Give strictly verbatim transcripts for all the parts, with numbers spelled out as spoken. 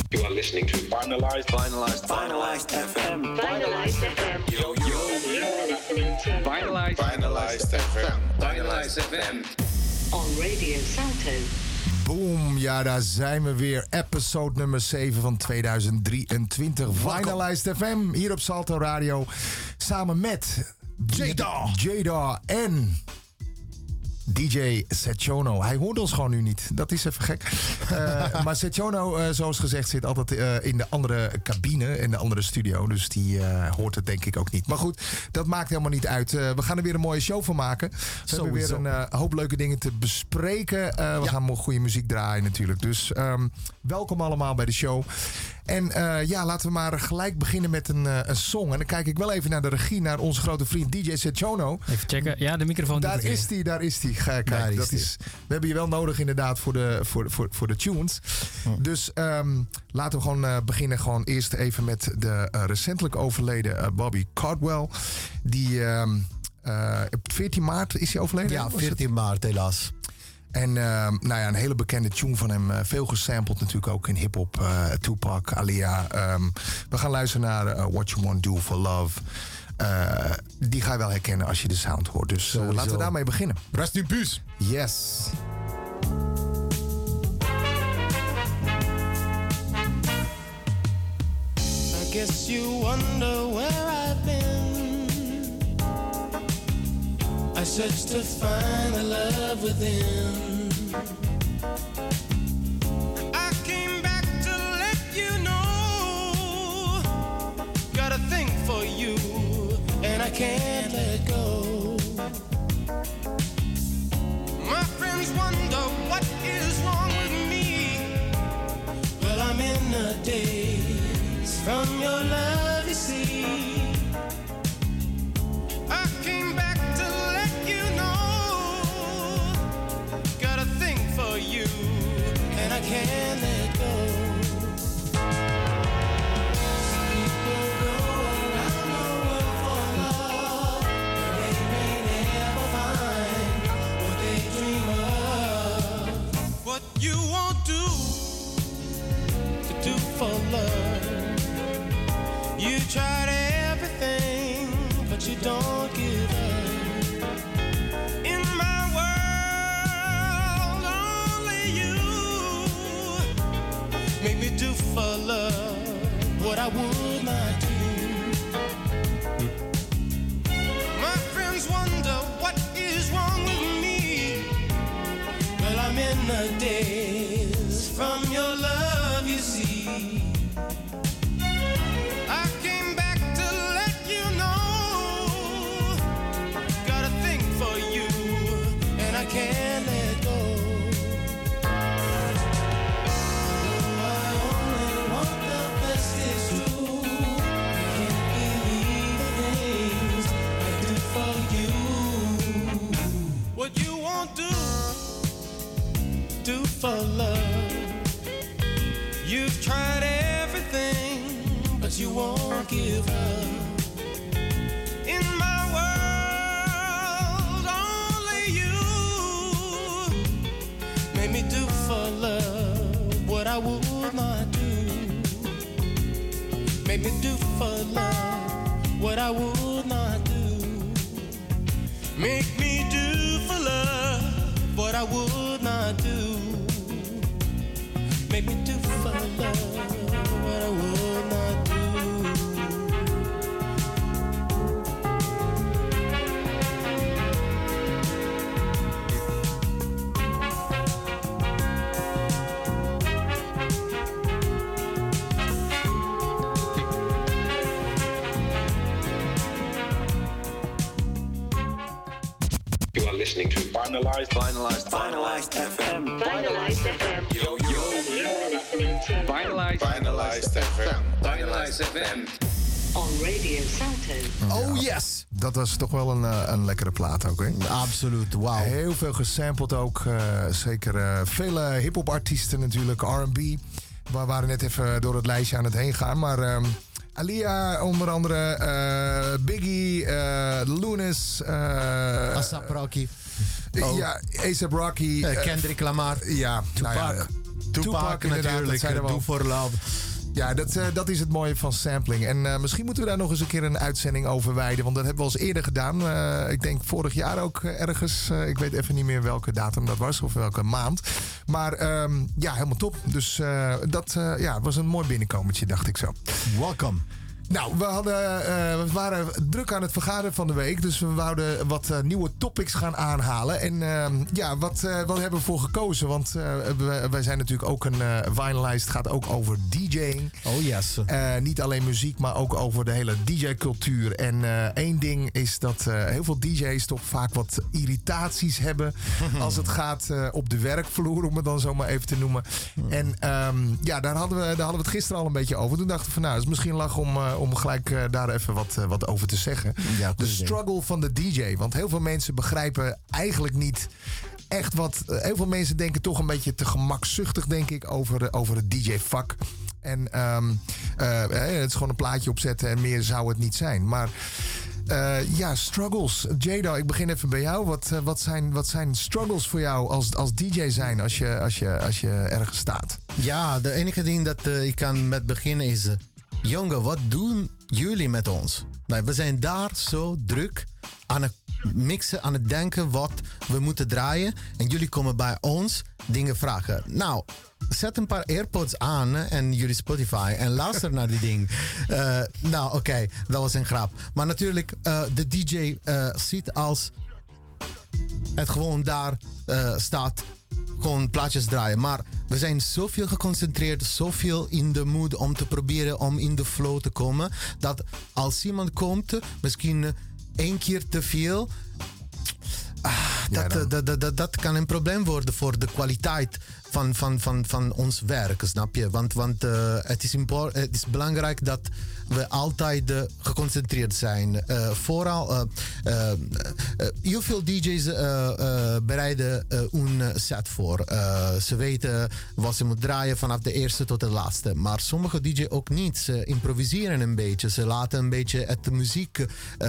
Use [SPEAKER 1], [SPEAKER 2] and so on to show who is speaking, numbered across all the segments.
[SPEAKER 1] You are listening to Finalized, Finalized, Finalized F M.
[SPEAKER 2] Finalized F M.
[SPEAKER 1] Yo, yo. Finalized, Finalized F M. Finalized F M.
[SPEAKER 2] On Radio Salto.
[SPEAKER 3] Boom, ja, daar zijn we weer. Episode nummer zeven van tweeduizend drieëntwintig. Finalized F M, hier op Salto Radio. Samen met Jada, Jada en D J Setjono. Hij hoort ons gewoon nu niet. Dat is even gek. Uh, maar Setjono, uh, zoals gezegd, zit altijd uh, in de andere cabine, in de andere studio. Dus die uh, hoort het denk ik ook niet. Maar goed, dat maakt helemaal niet uit. Uh, we gaan er weer een mooie show van maken. We Sowieso. hebben weer een uh, hoop leuke dingen te bespreken. Uh, we ja. gaan goede muziek draaien natuurlijk. Dus um, welkom allemaal bij de show. En uh, ja, laten we maar gelijk beginnen met een, uh, een song. En dan kijk ik wel even naar de regie, naar onze grote vriend D J Setjono.
[SPEAKER 4] Even checken. Ja, de microfoon.
[SPEAKER 3] Daar is die, daar is die. Kijk, daar dat is, is, we hebben je wel nodig inderdaad voor de, voor, voor, voor de tunes. Hm. Dus um, laten we gewoon uh, beginnen. Gewoon eerst even met de uh, recentelijk overleden uh, Bobby Caldwell. Die um, uh, op veertien maart is hij overleden?
[SPEAKER 5] Ja, veertien maart helaas.
[SPEAKER 3] En uh, nou ja, een hele bekende tune van hem. Uh, veel gesampled natuurlijk ook in hip-hop. Uh, Tupac, Alia. Um, we gaan luisteren naar uh, What You Want Do For Love. Uh, die ga je wel herkennen als je de sound hoort. Dus uh, laten we daarmee beginnen.
[SPEAKER 5] Rest in peace.
[SPEAKER 3] Yes.
[SPEAKER 6] I guess you wonder where I've been. I searched to find the love within. I came back to let you know. Got a thing for you, and I can't let go. My friends wonder what is wrong with me. Well, I'm in a daze from your love, you see. I came back to let you know. Got a thing for you, and I can't let go. People go around the world for love, but they may never find what they dream of. What you won't do to do for love. You tried everything, but you don't give up. In my world, only you make me do for love what I would not do. My friends wonder what is wrong with me. Well, I'm in the daze from your love, you see. Can't let go. I only want the best, is true. I can't believe the things I do for you. What you won't do, do for love. You've tried everything, but you won't give up. In my make me do for love what I would not do. Make me do for love what I would not do. Make me do for love what I would not do. Make me do for love what I would not do.
[SPEAKER 1] Listening to Finalized, Finalized, Finalized F M.
[SPEAKER 2] Finalized F M.
[SPEAKER 1] Yo, yo. Finalized, Finalized F M. Finalized F M.
[SPEAKER 2] On Radio Salto.
[SPEAKER 3] Oh yes! Dat was toch wel een, uh, een lekkere plaat ook, hè?
[SPEAKER 5] Absoluut, wauw.
[SPEAKER 3] Heel veel gesampled ook. Uh, zeker uh, vele hip-hop artiesten natuurlijk, R en B. We waren net even door het lijstje aan het heen gaan, maar... Um, Alia, onder andere, uh, Biggie, uh, Lunis, uh,
[SPEAKER 5] A$AP Rocky.
[SPEAKER 3] Oh. Ja, A$AP Rocky.
[SPEAKER 5] Uh, Kendrick Lamar.
[SPEAKER 3] Uh, ja,
[SPEAKER 5] Tupac.
[SPEAKER 3] Nou ja,
[SPEAKER 5] Tupac
[SPEAKER 3] inderdaad, dat
[SPEAKER 5] natuurlijk.
[SPEAKER 3] zeiden we al.
[SPEAKER 5] Doe voor love.
[SPEAKER 3] Ja, dat, uh, dat is het mooie van sampling. En uh, misschien moeten we daar nog eens een keer een uitzending over wijden. Want dat hebben we al eens eerder gedaan. Uh, ik denk vorig jaar ook uh, ergens. Uh, ik weet even niet meer welke datum dat was of welke maand. Maar um, ja, helemaal top. Dus uh, dat uh, ja, was een mooi binnenkomertje, dacht ik zo.
[SPEAKER 5] Welkom.
[SPEAKER 3] Nou, we, hadden, uh, we waren druk aan het vergaderen van de week. Dus we wouden wat uh, nieuwe topics gaan aanhalen. En uh, ja, wat, uh, wat hebben we voor gekozen? Want uh, we, wij zijn natuurlijk ook een uh, Vinylize. Het gaat ook over DJing.
[SPEAKER 5] Oh yes.
[SPEAKER 3] Uh, niet alleen muziek, maar ook over de hele D J-cultuur. En uh, één ding is dat uh, heel veel D J's toch vaak wat irritaties hebben. Als het gaat uh, op de werkvloer, om het dan zo maar even te noemen. En um, ja, daar hadden, we, daar hadden we het gisteren al een beetje over. Toen dachten we van nou, het is misschien lach om... Uh, om gelijk uh, daar even wat, uh, wat over te zeggen.
[SPEAKER 5] Ja,
[SPEAKER 3] de struggle van de D J. Want heel veel mensen begrijpen eigenlijk niet echt wat... Uh, heel veel mensen denken toch een beetje te gemakzuchtig, denk ik, over, uh, over het D J-vak. En um, uh, het is gewoon een plaatje opzetten en meer zou het niet zijn. Maar... Uh, ja, struggles. Jada, ik begin even bij jou. Wat, uh, wat, zijn, wat zijn struggles voor jou als, als D J zijn als je, als, je, als je ergens staat?
[SPEAKER 5] Ja, de enige ding dat uh, ik kan met beginnen is... Uh, jongen, wat doen jullie met ons? Nou, we zijn daar zo druk aan het mixen, aan het denken wat we moeten draaien. En jullie komen bij ons dingen vragen. Nou, zet een paar AirPods aan hè, en jullie Spotify en luister naar die ding. Uh, nou, oké, okay, dat was een grap. Maar natuurlijk, uh, de D J uh, ziet als het gewoon daar uh, staat... gewoon plaatjes draaien. Maar we zijn zoveel geconcentreerd, zoveel in de mood om te proberen om in de flow te komen, dat als iemand komt, misschien één keer te veel, ah, dat,
[SPEAKER 3] ja,
[SPEAKER 5] dat, dat, dat, dat kan een probleem worden voor de kwaliteit van, van, van, van ons werk, snap je? Want, want uh, het, is impor- het is belangrijk dat we altijd uh, geconcentreerd zijn. Uh, vooral, uh, uh, uh, heel veel D J's uh, uh, bereiden uh, een set voor. Uh, ze weten wat ze moeten draaien vanaf de eerste tot de laatste. Maar sommige D J's ook niet. Ze improviseren een beetje. Ze laten een beetje het de muziek uh,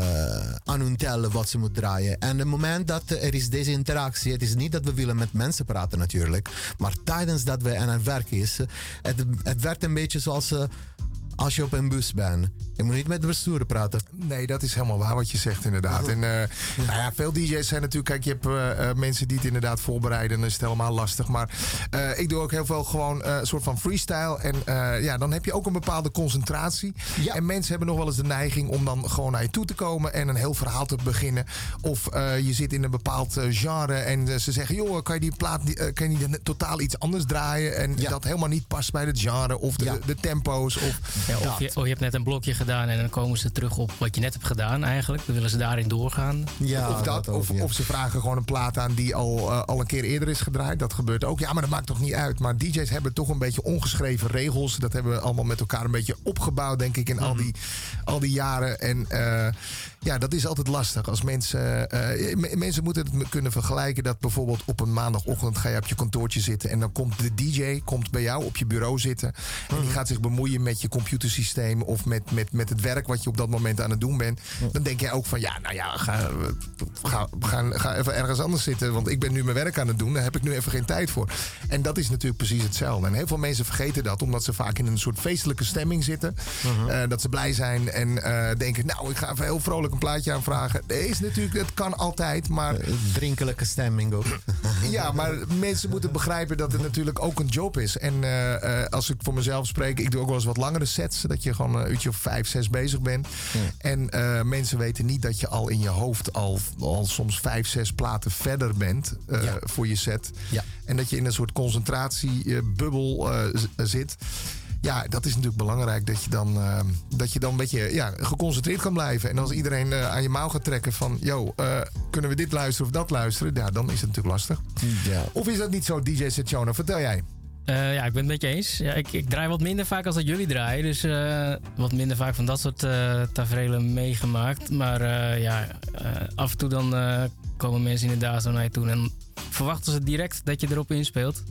[SPEAKER 5] aan hun tellen wat ze moeten draaien. En het moment dat er is deze interactie, het is niet dat we willen met mensen praten natuurlijk, maar tijdens dat we aan het werk is, het, het werkt een beetje zoals uh, als je op een bus bent. Je moet niet met de bestuurder praten.
[SPEAKER 3] Nee, dat is helemaal waar wat je zegt inderdaad. En uh, nou ja, veel D J's zijn natuurlijk... Kijk, je hebt uh, uh, mensen die het inderdaad voorbereiden. En dan is het helemaal lastig. Maar uh, ik doe ook heel veel gewoon een uh, soort van freestyle. En uh, ja, dan heb je ook een bepaalde concentratie. Ja. En mensen hebben nog wel eens de neiging om dan gewoon naar je toe te komen en een heel verhaal te beginnen. Of uh, je zit in een bepaald uh, genre en uh, ze zeggen, joh, kan je die plaat uh, kan je niet totaal iets anders draaien? En ja. dat helemaal niet past bij het genre of de, ja. de tempo's. Of,
[SPEAKER 4] ja, of, je, of je hebt net een blokje gedaan en dan komen ze terug op wat je net hebt gedaan eigenlijk. Dan willen ze daarin doorgaan.
[SPEAKER 3] Ja, of, dat, dat ook, of, ja. of ze vragen gewoon een plaat aan die al, uh, al een keer eerder is gedraaid. Dat gebeurt ook. Ja, maar dat maakt toch niet uit. Maar D J's hebben toch een beetje ongeschreven regels. Dat hebben we allemaal met elkaar een beetje opgebouwd, denk ik, in mm. al, die, al die jaren. En uh, ja, dat is altijd lastig. Als mensen, uh, m- mensen moeten het kunnen vergelijken dat bijvoorbeeld op een maandagochtend ga je op je kantoortje zitten en dan komt de D J komt bij jou op je bureau zitten en mm. die gaat zich bemoeien met je computersysteem of met, met, met het werk wat je op dat moment aan het doen bent. Mm. Dan denk jij ook van ja, nou ja, ga, ga, ga, ga even ergens anders zitten, want ik ben nu mijn werk aan het doen. Daar heb ik nu even geen tijd voor. En dat is natuurlijk precies hetzelfde. En heel veel mensen vergeten dat, omdat ze vaak in een soort feestelijke stemming zitten. Mm-hmm. Uh, dat ze blij zijn en uh, denken, nou, ik ga even heel vrolijk een plaatje aanvragen. Het is natuurlijk, het kan altijd, maar...
[SPEAKER 5] Uh, drinkelijke stemming ook.
[SPEAKER 3] Ja, maar mensen moeten begrijpen dat het natuurlijk ook een job is. En uh, uh, als ik voor mezelf spreek, ik doe ook wel eens wat langere sets, dat je gewoon een uurtje of vijf, zes bezig bent. Ja. En uh, mensen weten niet dat je al in je hoofd al, al soms vijf, zes platen verder bent uh, ja. voor je set. Ja. En dat je in een soort concentratiebubbel uh, z- zit. Ja, dat is natuurlijk belangrijk dat je dan, uh, dat je dan een beetje ja, geconcentreerd kan blijven. En als iedereen uh, aan je mouw gaat trekken van, yo, uh, kunnen we dit luisteren of dat luisteren? Ja, dan is het natuurlijk lastig. Ja. Of is dat niet zo, D J Setjona? Vertel jij.
[SPEAKER 4] Uh, ja, ik ben het met je eens. Ja, ik, ik draai wat minder vaak als dat jullie draaien. Dus uh, wat minder vaak van dat soort uh, tafereelen meegemaakt. Maar uh, ja, uh, af en toe dan uh, komen mensen inderdaad zo naar je toe. En verwachten ze direct dat je erop inspeelt.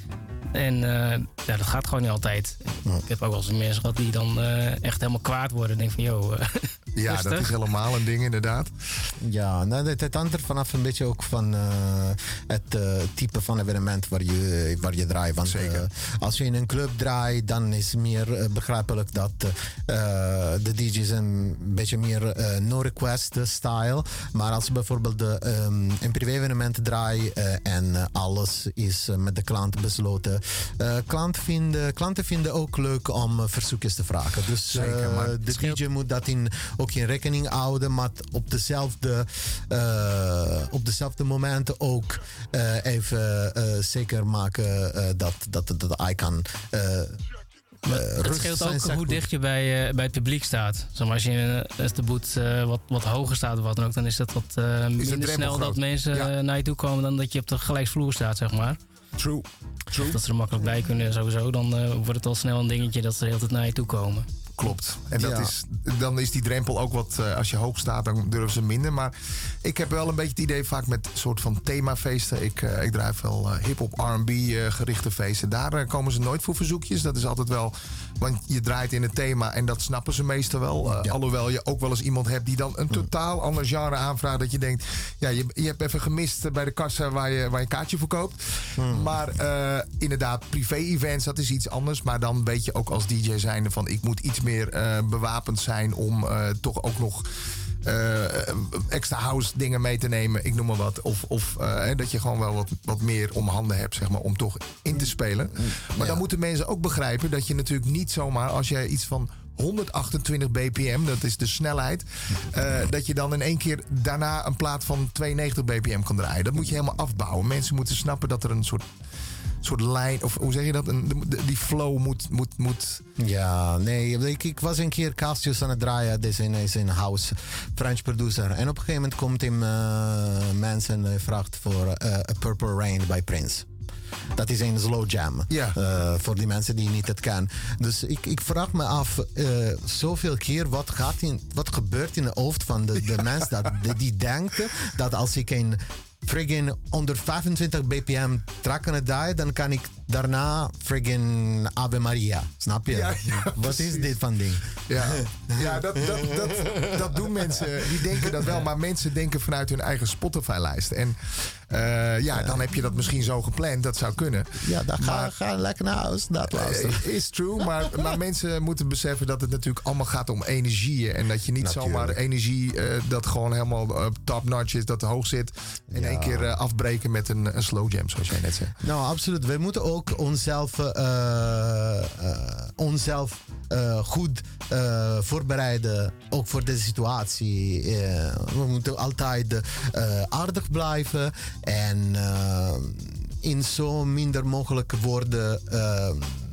[SPEAKER 4] En uh, ja, dat gaat gewoon niet altijd. Ja. Ik heb ook wel eens mensen gehad die dan uh, echt helemaal kwaad worden. Denk van, joh, uh,
[SPEAKER 3] Ja,
[SPEAKER 4] Rustig.
[SPEAKER 3] dat is helemaal een ding inderdaad.
[SPEAKER 5] Ja, nou, het, het hangt er vanaf een beetje ook van uh, het uh, type van evenement waar je, waar je draait. Want uh, als je in een club draait, dan is het meer uh, begrijpelijk dat uh, de D J's een beetje meer uh, no-request style. Maar als je bijvoorbeeld de, um, een privé-evenement draait uh, en uh, alles is uh, met de klant besloten. Uh, klant vinden, klanten vinden ook leuk om uh, verzoekjes te vragen. Dus
[SPEAKER 3] Zeker,
[SPEAKER 5] uh,
[SPEAKER 3] maar
[SPEAKER 5] de D J moet dat in, ook in rekening houden, maar op dezelfde, uh, op dezelfde momenten ook uh, even uh, zeker maken uh, dat, dat, dat hij kan. Uh, Uh,
[SPEAKER 4] het scheelt ook hoe dicht je bij, uh, bij het publiek staat. Zeg maar, als je uh, als de boet uh, wat, wat hoger staat of wat dan ook, dan is dat wat uh, minder snel dat mensen ja. uh, naar je toe komen dan dat je op de gelijksvloer staat, zeg maar.
[SPEAKER 3] True. True.
[SPEAKER 4] Of dat ze er makkelijk bij kunnen sowieso, dan uh, wordt het al snel een dingetje dat ze de hele tijd naar je toe komen.
[SPEAKER 3] Klopt. En dat
[SPEAKER 5] ja.
[SPEAKER 3] is, dan is die drempel ook wat, uh, als je hoog staat, dan durven ze minder. Maar ik heb wel een beetje het idee vaak met een soort van themafeesten. Ik, uh, ik draai veel uh, hip-hop, R en B uh, gerichte feesten. Daar uh, komen ze nooit voor verzoekjes. Dat is altijd wel, want je draait in het thema en dat snappen ze meestal wel. Uh, ja. Alhoewel je ook wel eens iemand hebt die dan een totaal mm. ander genre aanvraagt. Dat je denkt, ja, je, je hebt even gemist bij de kassa waar je, waar je een kaartje voor koopt. Mm. Maar uh, inderdaad, privé-events, dat is iets anders. Maar dan weet je ook als D J zijnde van, ik moet iets meer uh, bewapend zijn om uh, toch ook nog uh, extra house dingen mee te nemen. Ik noem maar wat. Of, of uh, dat je gewoon wel wat, wat meer om handen hebt, zeg maar, om toch in te spelen. Maar ja. dan moeten mensen ook begrijpen dat je natuurlijk niet zomaar, als jij iets van honderdachtentwintig B P M, dat is de snelheid, uh, dat je dan in één keer daarna een plaat van tweeënnegentig B P M kan draaien. Dat moet je helemaal afbouwen. Mensen moeten snappen dat er een soort soort lijn, of hoe zeg je dat? Een, die flow moet, moet, moet...
[SPEAKER 5] Ja, nee, ik, ik was een keer Cassius aan het draaien. Dit is een, is een house French producer. En op een gegeven moment komt hem uh, mensen en vraagt voor uh, A Purple Rain bij Prince. Dat is een slow jam.
[SPEAKER 3] Ja.
[SPEAKER 5] Uh, voor die mensen die niet het kennen. Dus ik, ik vraag me af, uh, zoveel keer, wat, gaat in, wat gebeurt in de hoofd van de, de ja. mens dat, die, die denkt dat als ik een friggin onder vijfentwintig B P M track aan het draaien, dan kan ik daarna friggin Ave Maria. Snap je?
[SPEAKER 3] Ja, ja,
[SPEAKER 5] wat
[SPEAKER 3] precies.
[SPEAKER 5] is dit van ding?
[SPEAKER 3] Ja, ja dat, dat, dat, dat doen mensen. Die denken dat wel, maar mensen denken vanuit hun eigen Spotify-lijst. En uh, ja, dan heb je dat misschien zo gepland. Dat zou kunnen.
[SPEAKER 5] Ja, dan ga,
[SPEAKER 3] maar,
[SPEAKER 5] ga lekker naar huis. Dat luisteren.
[SPEAKER 3] Is true, maar, maar mensen moeten beseffen dat het natuurlijk allemaal gaat om energieën. En dat je niet natuurlijk. zomaar energie uh, dat gewoon helemaal uh, top-notch is, dat hoog zit. In ja. één keer uh, afbreken met een, een slow jam, zoals jij net zei.
[SPEAKER 5] Nou, absoluut. We moeten ook onszelf, uh, uh, onszelf uh, goed uh, voorbereiden. Ook voor deze situatie. Uh, we moeten altijd uh, aardig blijven. En uh, in zo minder mogelijke woorden uh,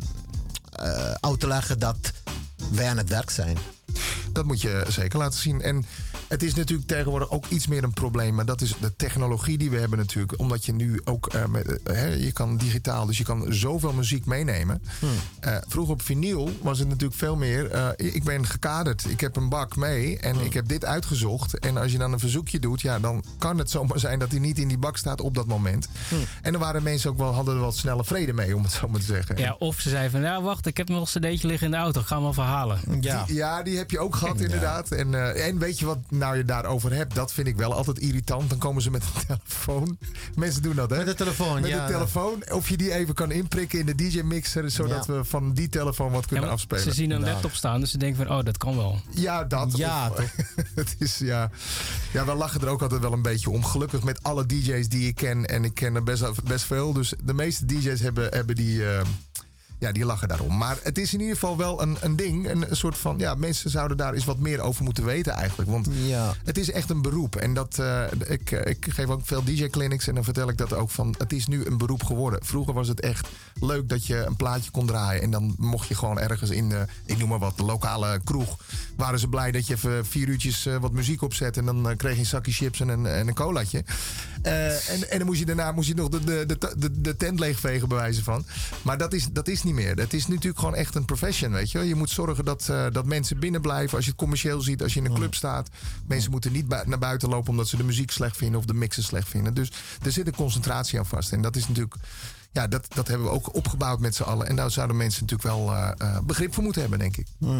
[SPEAKER 5] uh, uit te leggen dat wij aan het werk zijn.
[SPEAKER 3] Dat moet je zeker laten zien. En het is natuurlijk tegenwoordig ook iets meer een probleem. Maar dat is de technologie die we hebben natuurlijk. Omdat je nu ook, uh, met, uh, hè, je kan digitaal, dus je kan zoveel muziek meenemen. Hmm. Uh, vroeger op vinyl was het natuurlijk veel meer. Uh, ik ben gekaderd, ik heb een bak mee en hmm. ik heb dit uitgezocht. En als je dan een verzoekje doet, ja, dan kan het zomaar zijn dat hij niet in die bak staat op dat moment. Hmm. En dan waren mensen ook wel, hadden er wel snelle vrede mee, om het zo maar te zeggen.
[SPEAKER 4] Ja, of ze zeiden van, ja, wacht, ik heb nog een cd'tje liggen in de auto, ga maar verhalen.
[SPEAKER 3] Ja, die, ja, die heb je ook gehad inderdaad. Ja. En, uh, en weet je wat nou je daarover hebt? Dat vind ik wel altijd irritant. Dan komen ze met een telefoon. Mensen doen dat, hè?
[SPEAKER 5] Met de telefoon,
[SPEAKER 3] met
[SPEAKER 5] ja.
[SPEAKER 3] Met de telefoon. Of je die even kan inprikken in de D J-mixer, zodat ja. we van die telefoon wat kunnen ja, afspelen.
[SPEAKER 4] Ze zien een nou. laptop staan, dus ze denken van, oh, dat kan wel.
[SPEAKER 3] Ja, dat.
[SPEAKER 5] Ja,
[SPEAKER 3] of,
[SPEAKER 5] toch?
[SPEAKER 3] Het is, ja. Ja, we lachen er ook altijd wel een beetje om. Gelukkig met alle D J's die ik ken, en ik ken er best, best veel. Dus de meeste D J's hebben, hebben die... Uh, Ja, die lachen daarom. Maar het is in ieder geval wel een, een ding. Een, een soort van, ja, mensen zouden daar eens wat meer over moeten weten eigenlijk. Want
[SPEAKER 5] ja.
[SPEAKER 3] het is echt een beroep. En dat, uh, ik, ik geef ook veel D J-clinics en dan vertel ik dat ook van, het is nu een beroep geworden. Vroeger was het echt leuk dat je een plaatje kon draaien. En dan mocht je gewoon ergens in de, ik noem maar wat, de lokale kroeg. Waren ze blij dat je even vier uurtjes uh, wat muziek opzet. En dan uh, kreeg je een zakje chips en een, en een colaatje. Uh, en, en dan moest je daarna moest je nog de, de, de, de, de tent leegvegen bij wijze van. Maar dat is, dat is niet meer. Het is natuurlijk gewoon echt een profession, weet je wel. Je moet zorgen dat, uh, dat mensen binnen blijven. Als je het commercieel ziet, als je in een club staat. Mensen moeten niet bu- naar buiten lopen omdat ze de muziek slecht vinden of de mixen slecht vinden. Dus er zit een concentratie aan vast. En dat is natuurlijk, ja, dat, dat hebben we ook opgebouwd met z'n allen. En daar zouden mensen natuurlijk wel uh, uh, begrip voor moeten hebben, denk ik.
[SPEAKER 5] Mm.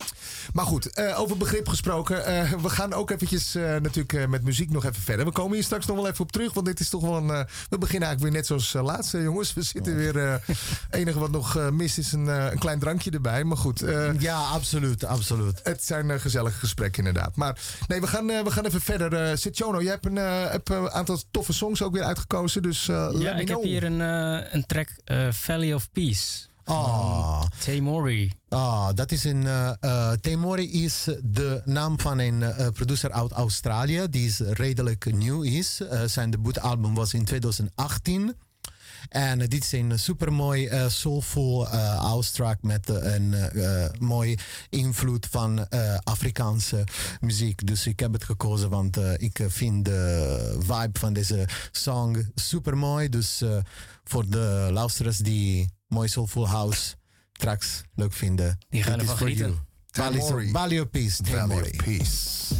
[SPEAKER 3] Maar goed, eh, over begrip gesproken. eh, we gaan ook eventjes eh, natuurlijk eh, met muziek nog even verder. We komen hier straks nog wel even op terug. Want dit is toch wel een... eh, we beginnen eigenlijk weer net zoals uh, laatste, jongens. We zitten weer... Het uh, enige wat nog uh, mist is een, uh, een klein drankje erbij. Maar goed. Uh,
[SPEAKER 5] ja, absoluut, absoluut.
[SPEAKER 3] Het zijn uh, gezellige gesprekken inderdaad. Maar nee, we gaan, uh, we gaan even verder. Uh, Setjono, jij hebt een uh, hebt een aantal toffe songs ook weer uitgekozen. Dus uh, let
[SPEAKER 4] Ja,
[SPEAKER 3] me
[SPEAKER 4] ik
[SPEAKER 3] know.
[SPEAKER 4] heb hier een, uh, een track uh, Valley of Peace.
[SPEAKER 5] Ah.
[SPEAKER 4] Tamori.
[SPEAKER 5] Ah, dat is een. Uh, uh, Tamori is de naam van een uh, producer uit Australië. Die is redelijk nieuw is. Uh, zijn debuutalbum was in twintig achttien. En uh, dit is een supermooi uh, soulful uh, house track met uh, een uh, mooi invloed van uh, Afrikaanse muziek. Dus ik heb het gekozen, want uh, ik vind de vibe van deze song super mooi. Dus uh, voor de luisteraars die mooi soulful house tracks leuk vinden,
[SPEAKER 4] Die gaan
[SPEAKER 5] dit is
[SPEAKER 4] ervan
[SPEAKER 5] voor
[SPEAKER 4] genieten.
[SPEAKER 5] you.
[SPEAKER 3] Tamori.
[SPEAKER 5] Valley of Peace.
[SPEAKER 3] Valley
[SPEAKER 5] Tamori.
[SPEAKER 3] of Peace.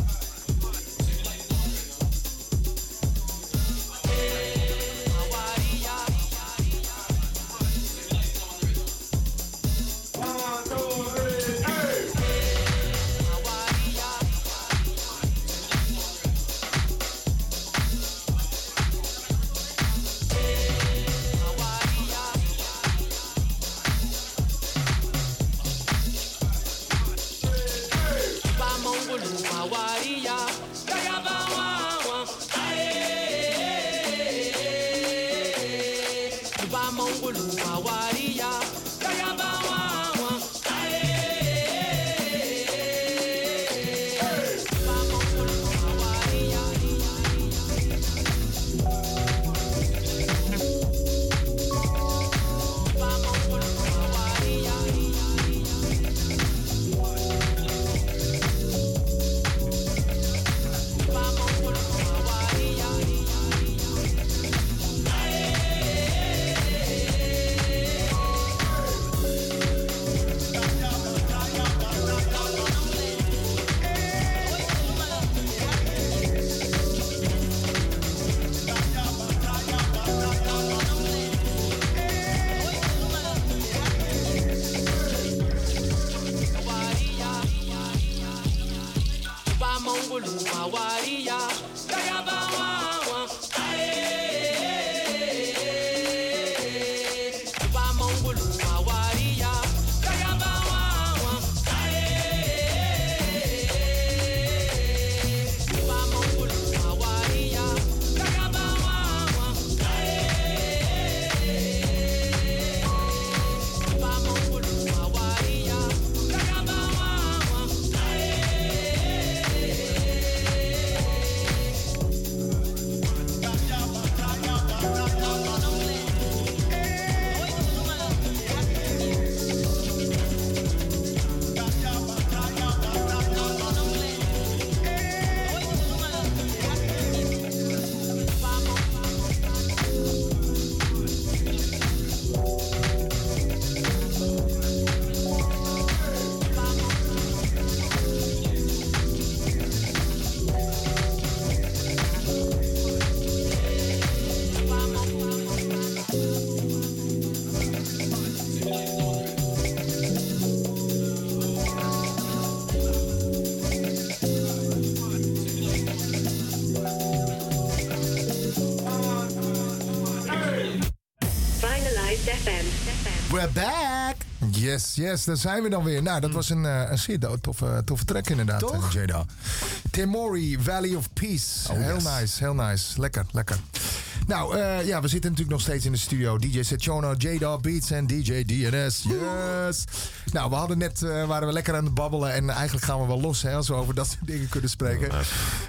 [SPEAKER 5] We're back!
[SPEAKER 3] Yes, yes, daar zijn we dan weer. Nou, dat was een, uh, een zeer do- toffe, toffe track inderdaad,
[SPEAKER 5] Toch?
[SPEAKER 3] uh, Jada. Tamori, Valley of Peace.
[SPEAKER 5] Oh,
[SPEAKER 3] heel
[SPEAKER 5] yes.
[SPEAKER 3] nice, heel nice. Lekker, lekker. Nou, uh, ja, we zitten natuurlijk nog steeds in de studio. D J Setjono, Jada Beats en D J D N S. Yes! Nou, we hadden net, uh, waren we lekker aan het babbelen. En eigenlijk gaan we wel los, hè, als we over dat soort dingen kunnen spreken. Uh,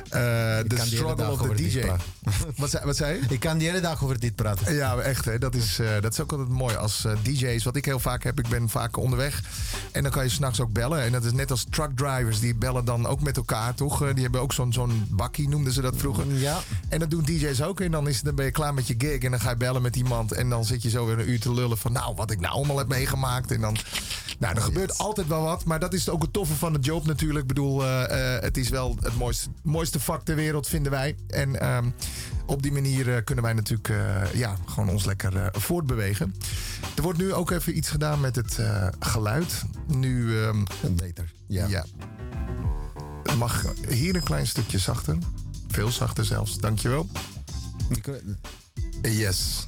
[SPEAKER 5] kan
[SPEAKER 3] the
[SPEAKER 5] die hele
[SPEAKER 3] struggle
[SPEAKER 5] dag
[SPEAKER 3] of the
[SPEAKER 5] over
[SPEAKER 3] D
[SPEAKER 5] dit
[SPEAKER 3] J.
[SPEAKER 5] praten.
[SPEAKER 3] wat, zei, wat zei je?
[SPEAKER 5] Ik kan de hele dag over dit praten.
[SPEAKER 3] Ja, echt hè. Dat is, uh, dat is ook altijd mooi als uh, D J's. Wat ik heel vaak heb, ik ben vaak onderweg. En dan kan je s'nachts ook bellen. En dat is net als truckdrivers. Die bellen dan ook met elkaar, toch? Uh, die hebben ook zo'n zo'n bakkie, noemden ze dat vroeger.
[SPEAKER 5] Ja.
[SPEAKER 3] En dat doen D J's ook. En dan, is, dan ben je klaar met je gig. En dan ga je bellen met iemand. En dan zit je zo weer een uur te lullen van... Nou, wat ik nou allemaal heb meegemaakt. En dan... Nou, er gebeurt altijd wel wat. Maar dat is ook het toffe van de job natuurlijk. Ik bedoel, uh, uh, het is wel het mooiste, mooiste vak ter wereld, vinden wij. En... Um, op die manier uh, kunnen wij natuurlijk uh, ja, gewoon ons lekker uh, voortbewegen. Er wordt nu ook even iets gedaan met het uh, geluid. Nu... Um,
[SPEAKER 5] Beter, ja.
[SPEAKER 3] ja. Het mag hier een klein stukje zachter. Veel zachter zelfs, dankjewel. Yes.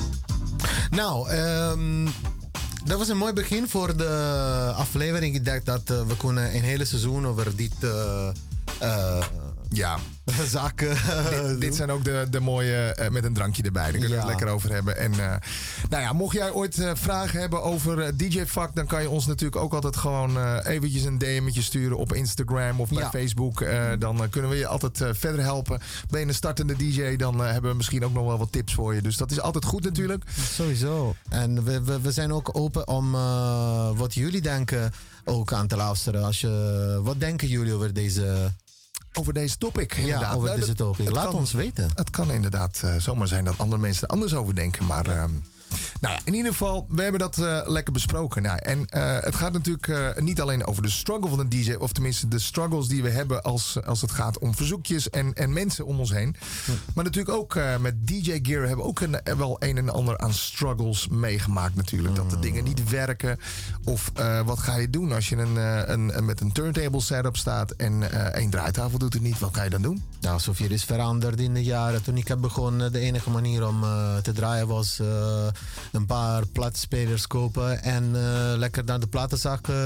[SPEAKER 5] Nou, um, dat was een mooi begin voor de aflevering. Ik dacht dat uh, we kunnen een hele seizoen over dit... Uh, uh,
[SPEAKER 3] ja.
[SPEAKER 5] zaken.
[SPEAKER 3] dit, dit zijn ook de, de mooie uh, met een drankje erbij. Daar kunnen we
[SPEAKER 5] ja.
[SPEAKER 3] het lekker over hebben. En uh, nou ja, mocht jij ooit uh, vragen hebben over uh, D J-vak, dan kan je ons natuurlijk ook altijd gewoon uh, eventjes een D M'tje sturen op Instagram of bij
[SPEAKER 5] ja.
[SPEAKER 3] Facebook. Uh, dan uh, kunnen we je altijd uh, verder helpen. Ben je een startende D J, dan uh, hebben we misschien ook nog wel wat tips voor je. Dus dat is altijd goed natuurlijk.
[SPEAKER 5] Sowieso. En we, we, we zijn ook open om uh, wat jullie denken ook aan te luisteren. Als je, wat denken jullie over deze...
[SPEAKER 3] Over deze topic,
[SPEAKER 5] ja,
[SPEAKER 3] inderdaad.
[SPEAKER 5] over
[SPEAKER 3] nou,
[SPEAKER 5] deze topic. Laat
[SPEAKER 3] kan,
[SPEAKER 5] ons weten.
[SPEAKER 3] Het kan inderdaad uh, zomaar zijn dat andere mensen er anders over denken. Maar uh, nou ja, in ieder geval, we hebben dat uh, lekker besproken. Nou, en uh, het gaat natuurlijk uh, niet alleen over de struggle van een D J. Of tenminste de struggles die we hebben als, als het gaat om verzoekjes en, en mensen om ons heen. Hm. Maar natuurlijk ook uh, met D J Gear hebben we ook een, wel een en ander aan struggles meegemaakt natuurlijk. Hm. Dat de dingen niet werken. Of uh, wat ga je doen als je een, uh, een, een, met een turntable setup staat en uh, één draaitafel doet het niet. Wat ga je dan doen?
[SPEAKER 5] Nou, zoveel is veranderd in de jaren. Toen ik heb begonnen, de enige manier om uh, te draaien was uh, een paar plattenspelers kopen en uh, lekker naar de platenzak uh,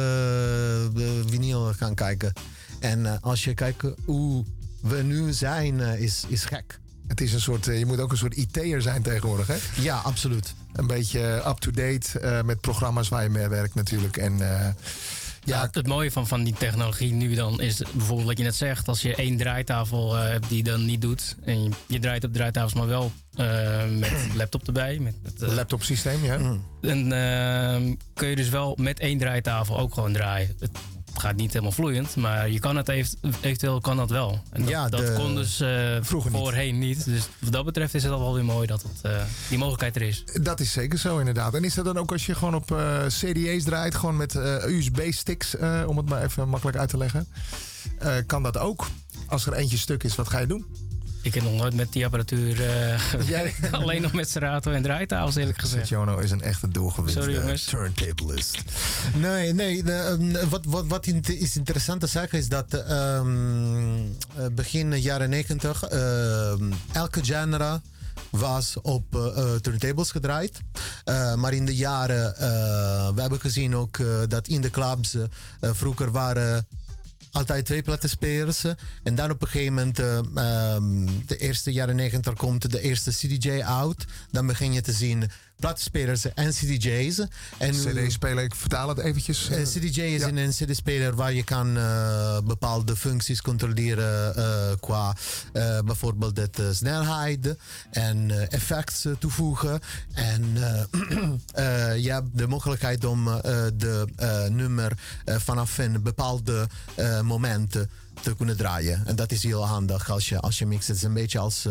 [SPEAKER 5] de vinyl gaan kijken. En uh, als je kijkt hoe we nu zijn, uh, is, is gek.
[SPEAKER 3] Het is een soort, uh, je moet ook een soort I T'er zijn tegenwoordig, hè?
[SPEAKER 5] Ja, absoluut.
[SPEAKER 3] Een beetje up-to-date uh, met programma's waar je mee werkt natuurlijk. En... Uh,
[SPEAKER 4] Ja, het, het mooie van, van die technologie nu dan is bijvoorbeeld wat je net zegt. Als je één draaitafel uh, hebt die dan niet doet. En je, je draait op draaitafels, maar wel uh, met laptop erbij. Met het uh,
[SPEAKER 3] laptop systeem, ja.
[SPEAKER 5] Mm.
[SPEAKER 4] En uh, kun je dus wel met één draaitafel ook gewoon draaien. Het gaat niet helemaal vloeiend, maar je kan het even, eventueel kan dat wel. En dat,
[SPEAKER 5] ja, de,
[SPEAKER 4] dat kon dus uh,
[SPEAKER 3] vroeger
[SPEAKER 4] voorheen niet. niet. Dus wat dat betreft is het al wel weer mooi dat het, uh, die mogelijkheid er is.
[SPEAKER 3] Dat is zeker zo inderdaad. En is dat dan ook als je gewoon op uh, C D A's draait, gewoon met uh, U S B-sticks, uh, om het maar even makkelijk uit te leggen. Uh, kan dat ook? Als er eentje stuk is, wat ga je doen?
[SPEAKER 4] Ik heb nog nooit met die apparatuur uh, Jij... alleen nog met Serato en draaitafels eerlijk gezegd.
[SPEAKER 3] Jono is een echte doorgewinterde turntablist.
[SPEAKER 5] Nee, nee. De, uh, wat, wat, wat is interessant te zeggen is dat uh, begin jaren negentig uh, elke genre was op uh, turntables gedraaid. Uh, maar in de jaren, uh, we hebben gezien ook uh, dat in de clubs uh, vroeger waren altijd twee plattenspelers. En dan op een gegeven moment, uh, um, de eerste jaren negentig komt de eerste C D J out. Dan begin je te zien plattenspelers en C D J's. En
[SPEAKER 3] C D-speler, ik vertaal het eventjes.
[SPEAKER 5] Uh, C D J is ja. een C D-speler waar je kan uh, bepaalde functies controleren uh, qua uh, bijvoorbeeld de uh, snelheid en uh, effects uh, toevoegen. En uh, uh, je hebt de mogelijkheid om uh, de uh, nummer uh, vanaf een bepaalde uh, momenten te kunnen draaien. En dat is heel handig als je, als je mixt. Het is een beetje als uh,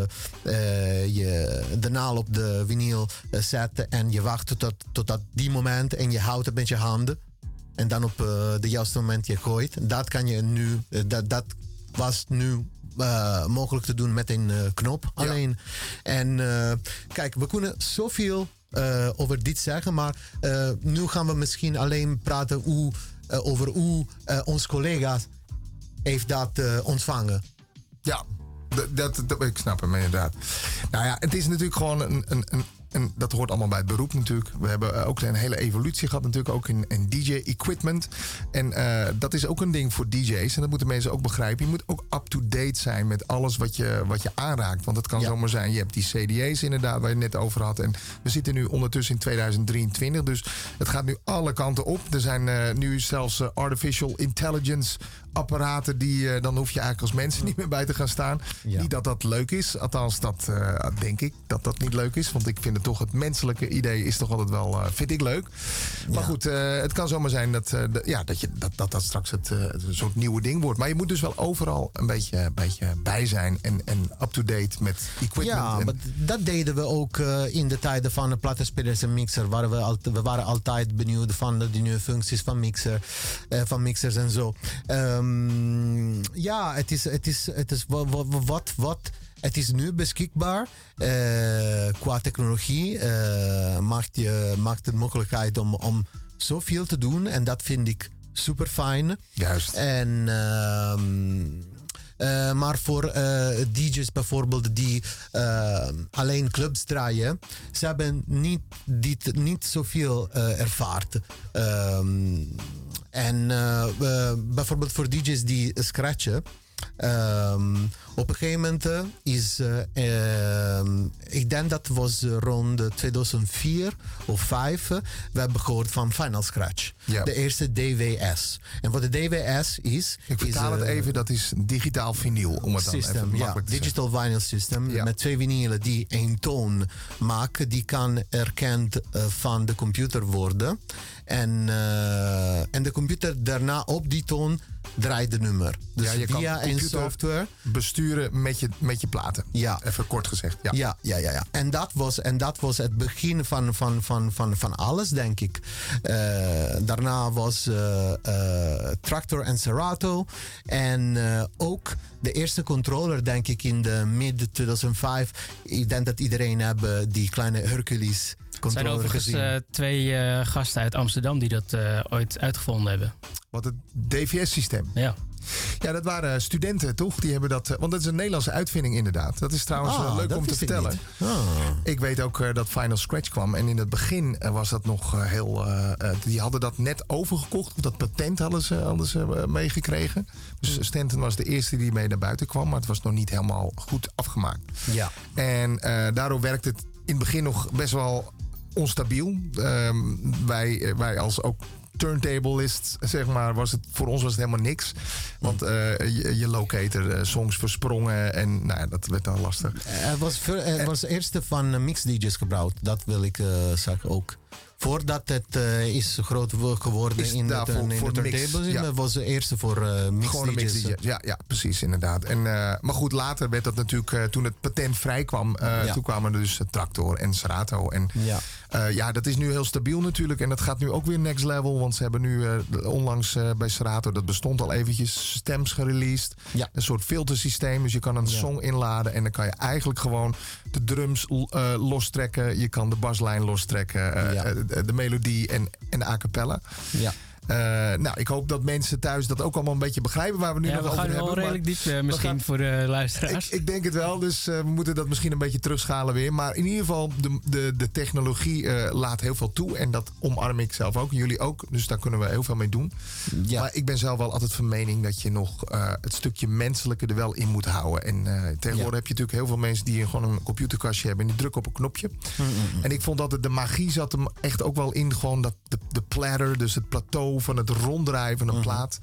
[SPEAKER 5] uh, je de naal op de vinyl uh, zet en je wacht tot, tot dat die moment en je houdt het met je handen en dan op uh, de juiste moment je gooit. Dat kan je nu, uh, dat, dat was nu uh, mogelijk te doen met een uh, knop alleen. Ja. En uh, kijk, we kunnen zoveel uh, over dit zeggen, maar uh, nu gaan we misschien alleen praten hoe, uh, over hoe uh, onze collega's heeft dat uh, ontvangen.
[SPEAKER 3] Ja, dat, dat, ik snap hem inderdaad. Nou ja, het is natuurlijk gewoon een, een, een, een... Dat hoort allemaal bij het beroep natuurlijk. We hebben ook een hele evolutie gehad natuurlijk ook in, in D J-equipment. En uh, dat is ook een ding voor D J's. En dat moeten mensen ook begrijpen. Je moet ook up-to-date zijn met alles wat je, wat je aanraakt. Want het kan ja. zomaar zijn, je hebt die C D A's inderdaad waar je het net over had. En we zitten nu ondertussen in tweeduizend drieëntwintig. Dus het gaat nu alle kanten op. Er zijn uh, nu zelfs uh, artificial intelligence apparaten die uh, dan hoef je eigenlijk als mensen niet meer bij te gaan staan. Ja. Niet dat dat leuk is. Althans, dat uh, denk ik dat dat niet leuk is. Want ik vind het toch het menselijke idee is toch altijd wel, uh, vind ik leuk. Maar ja. goed, uh, het kan zomaar zijn dat, uh, de, ja, dat, je, dat, dat dat straks het, uh, het een soort nieuwe ding wordt. Maar je moet dus wel overal een beetje, een beetje bij zijn en, en up-to-date met equipment.
[SPEAKER 5] Ja,
[SPEAKER 3] en...
[SPEAKER 5] maar dat deden we ook uh, in de tijden van de plattenspelers en mixer. Waren we, al, we waren altijd benieuwd van de, de nieuwe functies van, mixer, uh, van mixers en zo. Um, ja, het is, het is, het is wat, wat, wat het is nu beschikbaar. Uh, qua technologie uh, maakt, je, maakt het mogelijkheid om, om zoveel te doen. En dat vind ik super fijn.
[SPEAKER 3] Juist.
[SPEAKER 5] En... Uh, Uh, maar voor uh, D J's bijvoorbeeld die uh, alleen clubs draaien, ze hebben niet, dit, niet zoveel uh, ervaard. Um, en uh, uh, bijvoorbeeld voor D J's die scratchen. Um, op een gegeven moment uh, is, uh, uh, ik denk dat was rond tweeduizend vier of vijf, uh, we hebben gehoord van Final Scratch.
[SPEAKER 3] Ja.
[SPEAKER 5] De eerste D W S. En wat de D W S is...
[SPEAKER 3] Ik vertaal
[SPEAKER 5] is,
[SPEAKER 3] het
[SPEAKER 5] uh,
[SPEAKER 3] even, dat is digitaal vinyl. Om het dan
[SPEAKER 5] system,
[SPEAKER 3] even
[SPEAKER 5] ja,
[SPEAKER 3] makkelijk te
[SPEAKER 5] digital vinyl system.
[SPEAKER 3] Ja.
[SPEAKER 5] Met twee vinylen die één toon maken. Die kan erkend uh, van de computer worden. En, uh, en de computer daarna op die toon draait de nummer. Dus
[SPEAKER 3] Ja, je kan
[SPEAKER 5] via een
[SPEAKER 3] computer
[SPEAKER 5] software...
[SPEAKER 3] besturen met je, met je platen.
[SPEAKER 5] Ja.
[SPEAKER 3] Even kort gezegd. Ja.
[SPEAKER 5] Ja, ja, ja, ja. En, dat was, en dat was het begin van, van, van, van, van alles, denk ik. Uh, daarna was uh, uh, Traktor en Serato. En uh, ook de eerste controller, denk ik, in de mid tweeduizend vijf. Ik denk dat iedereen hebben die kleine Hercules
[SPEAKER 4] Er zijn
[SPEAKER 5] controller
[SPEAKER 4] overigens
[SPEAKER 5] gezien.
[SPEAKER 4] uh, twee uh, gasten uit Amsterdam die dat uh, ooit uitgevonden hebben.
[SPEAKER 3] Wat het D V S-systeem.
[SPEAKER 4] Ja.
[SPEAKER 3] Ja, dat waren studenten, toch? Die hebben dat, want dat is een Nederlandse uitvinding inderdaad. Dat is trouwens
[SPEAKER 5] Ah,
[SPEAKER 3] uh, leuk
[SPEAKER 5] dat
[SPEAKER 3] om te
[SPEAKER 5] wist ik
[SPEAKER 3] vertellen.
[SPEAKER 5] niet. Ah.
[SPEAKER 3] Ik weet ook uh, dat Final Scratch kwam. En in het begin uh, was dat nog uh, heel... Uh, uh, die hadden dat net overgekocht. Of dat patent hadden ze, hadden ze uh, meegekregen. Dus Stanton was de eerste die mee naar buiten kwam. Maar het was nog niet helemaal goed afgemaakt.
[SPEAKER 5] Ja.
[SPEAKER 3] En uh, daardoor werkte het in het begin nog best wel onstabiel. Um, wij, wij als ook turntablist, zeg maar, was het voor ons was het helemaal niks. Want uh, je, je locator uh, songs versprongen en nou ja, dat werd dan lastig.
[SPEAKER 5] Het was, ver, het was eerste van uh, mix D J's gebouwd. Dat wil ik uh, zeggen ook. Voordat het uh, is groot geworden
[SPEAKER 3] Is
[SPEAKER 5] in de,
[SPEAKER 3] daarvoor
[SPEAKER 5] in
[SPEAKER 3] voor
[SPEAKER 5] de
[SPEAKER 3] mix,
[SPEAKER 5] turntables,
[SPEAKER 3] ja.
[SPEAKER 5] was de eerste voor uh, mix
[SPEAKER 3] Gewoon een
[SPEAKER 5] D J's.
[SPEAKER 3] mix D J. Ja, ja, precies, inderdaad. En, uh, maar goed, later werd dat natuurlijk, uh, toen het patent vrij kwam, uh,
[SPEAKER 5] Ja.
[SPEAKER 3] toen kwamen er dus uh, Traktor en Serato. En
[SPEAKER 5] Ja.
[SPEAKER 3] uh, ja, dat is nu heel stabiel natuurlijk. En dat gaat nu ook weer next level. Want ze hebben nu uh, onlangs uh, bij Serato, dat bestond al eventjes, stems gereleased.
[SPEAKER 5] Ja.
[SPEAKER 3] Een soort filtersysteem. Dus je kan een
[SPEAKER 5] Ja.
[SPEAKER 3] song inladen en dan kan je eigenlijk gewoon de drums uh, lostrekken. Je kan de baslijn lostrekken, uh,
[SPEAKER 5] Ja.
[SPEAKER 3] uh, de, de melodie en, en de a cappella.
[SPEAKER 5] Ja.
[SPEAKER 3] Uh, nou, ik hoop dat mensen thuis dat ook allemaal een beetje begrijpen waar we nu
[SPEAKER 4] Ja,
[SPEAKER 3] nog
[SPEAKER 4] we
[SPEAKER 3] over
[SPEAKER 4] gaan
[SPEAKER 3] hebben.
[SPEAKER 4] wel
[SPEAKER 3] maar
[SPEAKER 4] redelijk diep uh, misschien
[SPEAKER 3] gaan-
[SPEAKER 4] voor de luisteraars.
[SPEAKER 3] ik, ik denk het wel, dus uh, we moeten dat misschien een beetje terugschalen weer. Maar in ieder geval, de, de, de technologie uh, laat heel veel toe. En dat omarm ik zelf ook, jullie ook. Dus daar kunnen we heel veel mee doen.
[SPEAKER 5] Ja.
[SPEAKER 3] Maar ik ben zelf wel altijd van mening dat je nog uh, het stukje menselijke er wel in moet houden. En uh, tegenwoordig
[SPEAKER 5] Ja.
[SPEAKER 3] heb je natuurlijk heel veel mensen die gewoon een computerkastje hebben en die drukken op een knopje.
[SPEAKER 5] Mm-mm.
[SPEAKER 3] En ik vond dat het, de magie zat hem echt ook wel in gewoon dat de, de platter, dus het plateau van het ronddraaien van een plaat.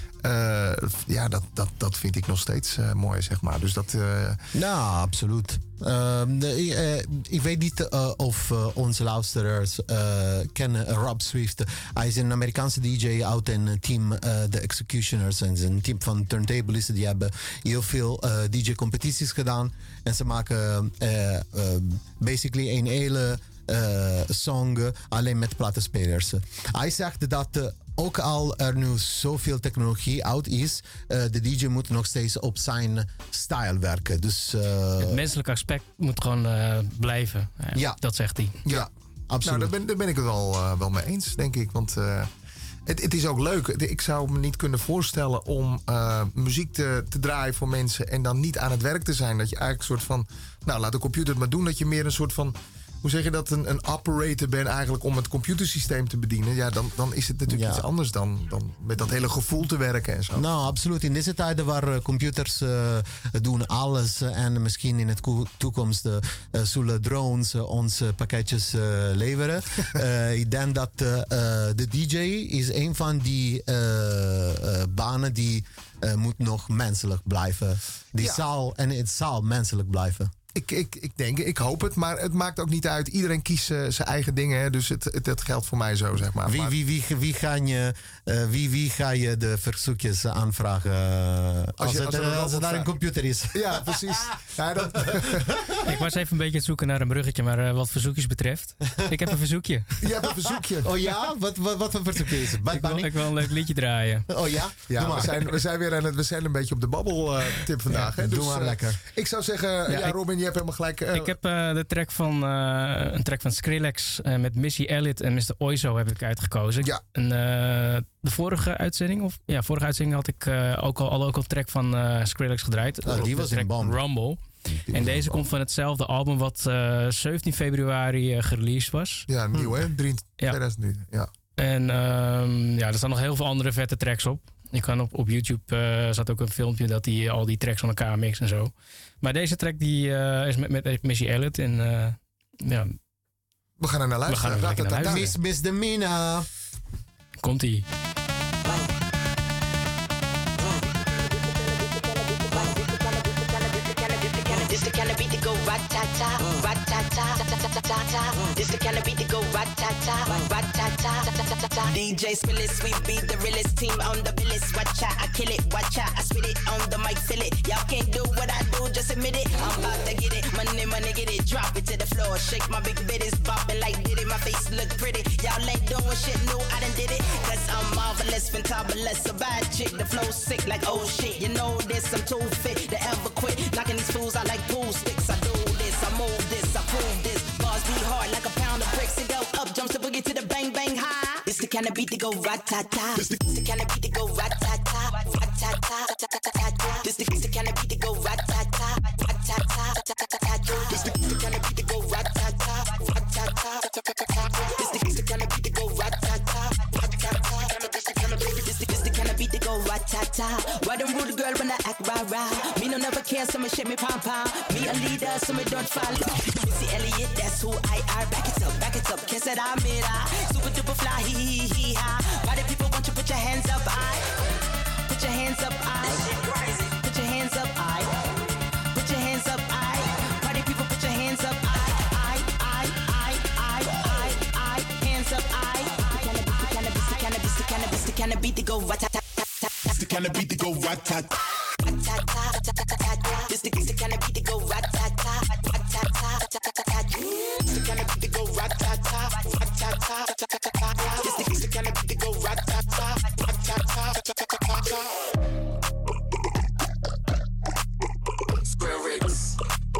[SPEAKER 3] Uh, ja, dat, dat, dat vind ik nog steeds uh, mooi, zeg maar. Dus dat... Uh,
[SPEAKER 5] Nou, absoluut. Uh, de, uh, ik weet niet uh, of uh, onze luisteraars uh, kennen Rob Swift. Hij is een Amerikaanse D J uit een team, uh, de Executioners. En een team van turntablisten. Die hebben heel veel uh, D J-competities gedaan. En ze maken uh, uh, basically een hele uh, song uh, alleen met plattenspelers. Hij zegt dat... Uh, Ook al er nu zoveel technologie uit is, uh, de D J moet nog steeds op zijn stijl werken. Dus, uh,
[SPEAKER 4] Het menselijke aspect moet gewoon uh, blijven. Uh,
[SPEAKER 5] Ja.
[SPEAKER 4] Dat zegt hij.
[SPEAKER 3] ja,
[SPEAKER 5] absoluut.
[SPEAKER 3] nou, daar ben, daar ben ik het wel, uh, wel mee eens, denk ik. Want uh, het, het is ook leuk. Ik zou me niet kunnen voorstellen om uh, muziek te, te draaien voor mensen en dan niet aan het werk te zijn. Dat je eigenlijk een soort van, nou, laat de computer het maar doen. Dat je meer een soort van, hoe zeg je dat, een, een operator bent eigenlijk om het computersysteem te bedienen. Ja, dan, dan is het natuurlijk
[SPEAKER 5] Ja.
[SPEAKER 3] iets anders dan, dan met dat hele gevoel te werken en zo.
[SPEAKER 5] Nou, absoluut. In deze tijden waar uh, computers uh, doen alles uh, en misschien in de ko- toekomst uh, uh, zullen drones uh, ons uh, pakketjes uh, leveren. uh, ik denk dat uh, uh, de D J is een van die uh, uh, banen die uh, moet nog menselijk blijven. Die
[SPEAKER 3] Ja.
[SPEAKER 5] zal en het zal menselijk blijven.
[SPEAKER 3] Ik, ik, ik denk, ik hoop het, maar het maakt ook niet uit. Iedereen kiest uh, zijn eigen dingen, hè, dus het, het, het geldt voor mij zo, zeg maar.
[SPEAKER 5] Wie,
[SPEAKER 3] maar
[SPEAKER 5] wie, wie, wie, ga je, uh, wie, wie ga je de verzoekjes aanvragen uh, als,
[SPEAKER 3] Als je-
[SPEAKER 5] het,
[SPEAKER 3] als er een
[SPEAKER 5] uh, als het naar een
[SPEAKER 3] robot
[SPEAKER 5] computer is?
[SPEAKER 3] ja, precies. Ja, dat,
[SPEAKER 4] Ik was even een beetje aan het zoeken naar een bruggetje, maar eh, wat verzoekjes betreft. Ik heb een verzoekje.
[SPEAKER 3] je hebt een verzoekje.
[SPEAKER 5] Oh ja? Wat, wat, wat voor verzoekje is het? Bad
[SPEAKER 4] Ik wil,
[SPEAKER 5] Bunny?
[SPEAKER 4] ik wil een leuk liedje draaien.
[SPEAKER 5] Oh ja? Doe
[SPEAKER 3] Ja,
[SPEAKER 5] maar.
[SPEAKER 3] we zijn, we zijn weer aan het, we zijn een beetje op de babbel uh, tip vandaag. hè,
[SPEAKER 5] doe
[SPEAKER 3] dus,
[SPEAKER 5] maar
[SPEAKER 3] uh,
[SPEAKER 5] lekker.
[SPEAKER 3] Ik zou zeggen, ja,
[SPEAKER 4] Ja, ik-
[SPEAKER 3] Robin, je hebt helemaal gelijk. uh,
[SPEAKER 4] Ik heb eh, de track van, eh, een track van Skrillex eh, met Missy Elliott en mister Oizo heb ik uitgekozen.
[SPEAKER 3] Ja.
[SPEAKER 4] En eh, de vorige uitzending, of ja, vorige uitzending had ik eh, ook al, al ook al een track van eh, Skrillex gedraaid.
[SPEAKER 5] Ah, die
[SPEAKER 4] De
[SPEAKER 5] was een
[SPEAKER 4] track
[SPEAKER 5] bom.
[SPEAKER 4] Rumble. En deze komt van hetzelfde album wat eh, zeventien februari uh, gereleased was.
[SPEAKER 3] Ja, nieuw hè? Drie-
[SPEAKER 4] Ja.
[SPEAKER 3] tweeduizend drie. Ja.
[SPEAKER 4] En ehm, ja, er staan nog heel veel andere vette tracks op. Je kan op, op YouTube uh, zat ook een filmpje dat hij al die tracks aan elkaar mixt en zo. Maar deze track die, uh, is met, met Missy Elliott. En uh, ja,
[SPEAKER 3] We gaan er naar luisteren.
[SPEAKER 4] gaan er lekker naar
[SPEAKER 3] Ra- ra- ra-
[SPEAKER 5] Miss, Miss de Mina.
[SPEAKER 4] komt ie.
[SPEAKER 7] This the kind of beat to go rat-ta-ta, rat-ta-ta, ta-ta-ta-ta-ta. This the kind of beat to go rat-ta-ta, rat-ta-ta, ta-ta-ta-ta. D J Spillis, we beat the realest team on the billis. Watch out, I kill it, watch out, I spit it on the mic, feel it. Y'all can't do what I do, just admit it. I'm about to get it, money, money, get it. Drop it to the floor, shake my big bitties, bopping like did it. My face look pretty, y'all ain't doing shit, no, I done did it. Cause I'm marvelous, fantabulous, a bad chick. The flow sick like oh shit, you know this, I'm too fit to ever quit. Knocking these fools out like pool sticks. I do this, I move this, I prove this. Bars be hard like a pound of bricks and go up, jumps the boogie to the bang bang high. This the kind of beat to go rat-ta-ta. This the, the kind of beat to go rat-ta-ta, rat-ta-ta, ta-ta-ta-ta. This the, the kind of beat to go rat-ta-ta, rat-ta-ta, ta-ta-ta-ta. This the, the kind of beat to go rat-ta-ta, rat-ta-ta, ta-ta-ta-ta. This the, the kind of beat to go rat-ta-ta, rat-ta-ta. This the kind of beat, this the, this the kind of beat to go rat-ta-ta. Why don't rude girl when I act rah-rah? Me no never care, so me shake me pom-pom. Me a leader, so me don't follow. Missy Elliott, that's who I are. Back it up, back it up, kiss it, I'm it. Super duper fly, hee hee hee ha. Why the people want you put your hands up, I? Put your hands up, I. Put your hands up, I. Put your hands up, I. Why the people put your hands up, I? I, I, I, I, I, I. Hands up, I. Cannabis, the cannabis, the cannabis, the cannabis, beat to go rat-ta-ta.
[SPEAKER 8] It's the kind of beat to go rat-tat.
[SPEAKER 7] This the the kind of beat to go rat-ta-ta, rat-ta-ta, ta-ta-ta-ta.
[SPEAKER 8] It's the kind of beat to go rat-ta-ta, rat-ta-ta, ta-ta-ta-ta.
[SPEAKER 7] This the
[SPEAKER 8] the kind of beat to go rat-ta-ta, rat-ta-ta, ta-ta-ta-ta.
[SPEAKER 7] Skrillex.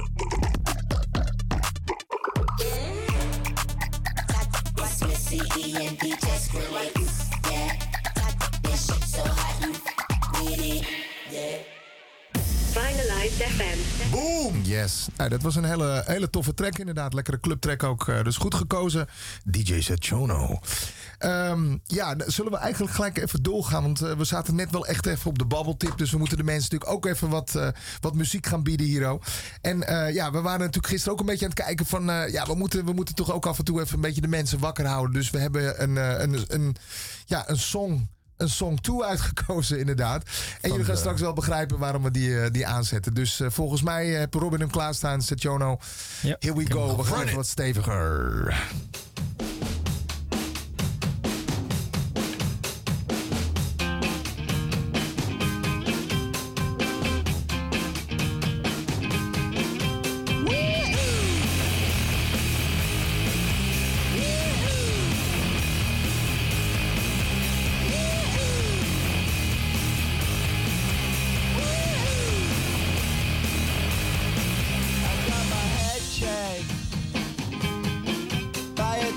[SPEAKER 7] It's Missy E and D J Skrillex. Yeah, this shit so hot you with it. Yeah.
[SPEAKER 2] Finalized F M.
[SPEAKER 3] Boom! Yes. Nou, dat was een hele, hele toffe track inderdaad. Lekkere clubtrack ook. uh, Dus goed gekozen. D J Sachono. Um, ja, d- zullen we eigenlijk gelijk even doorgaan? Want uh, we zaten net wel echt even op de babbeltip. Dus we moeten de mensen natuurlijk ook even wat, uh, wat muziek gaan bieden hier. Oh. En uh, ja, we waren natuurlijk gisteren ook een beetje aan het kijken van... Uh, ja, we moeten, we moeten toch ook af en toe even een beetje de mensen wakker houden. Dus we hebben een, uh, een, een, ja, een song... Een song two uitgekozen, inderdaad. En jullie gaan
[SPEAKER 5] de-
[SPEAKER 3] straks wel begrijpen waarom we die, uh, die aanzetten. Dus uh, volgens mij uh, heeft Robin hem klaarstaan. Sachono,
[SPEAKER 4] Ja.
[SPEAKER 3] here we go. We gaan even wat steviger.
[SPEAKER 6] Got my head shaved by a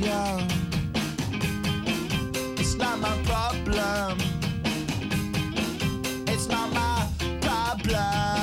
[SPEAKER 9] young. It's not my problem. It's not my problem.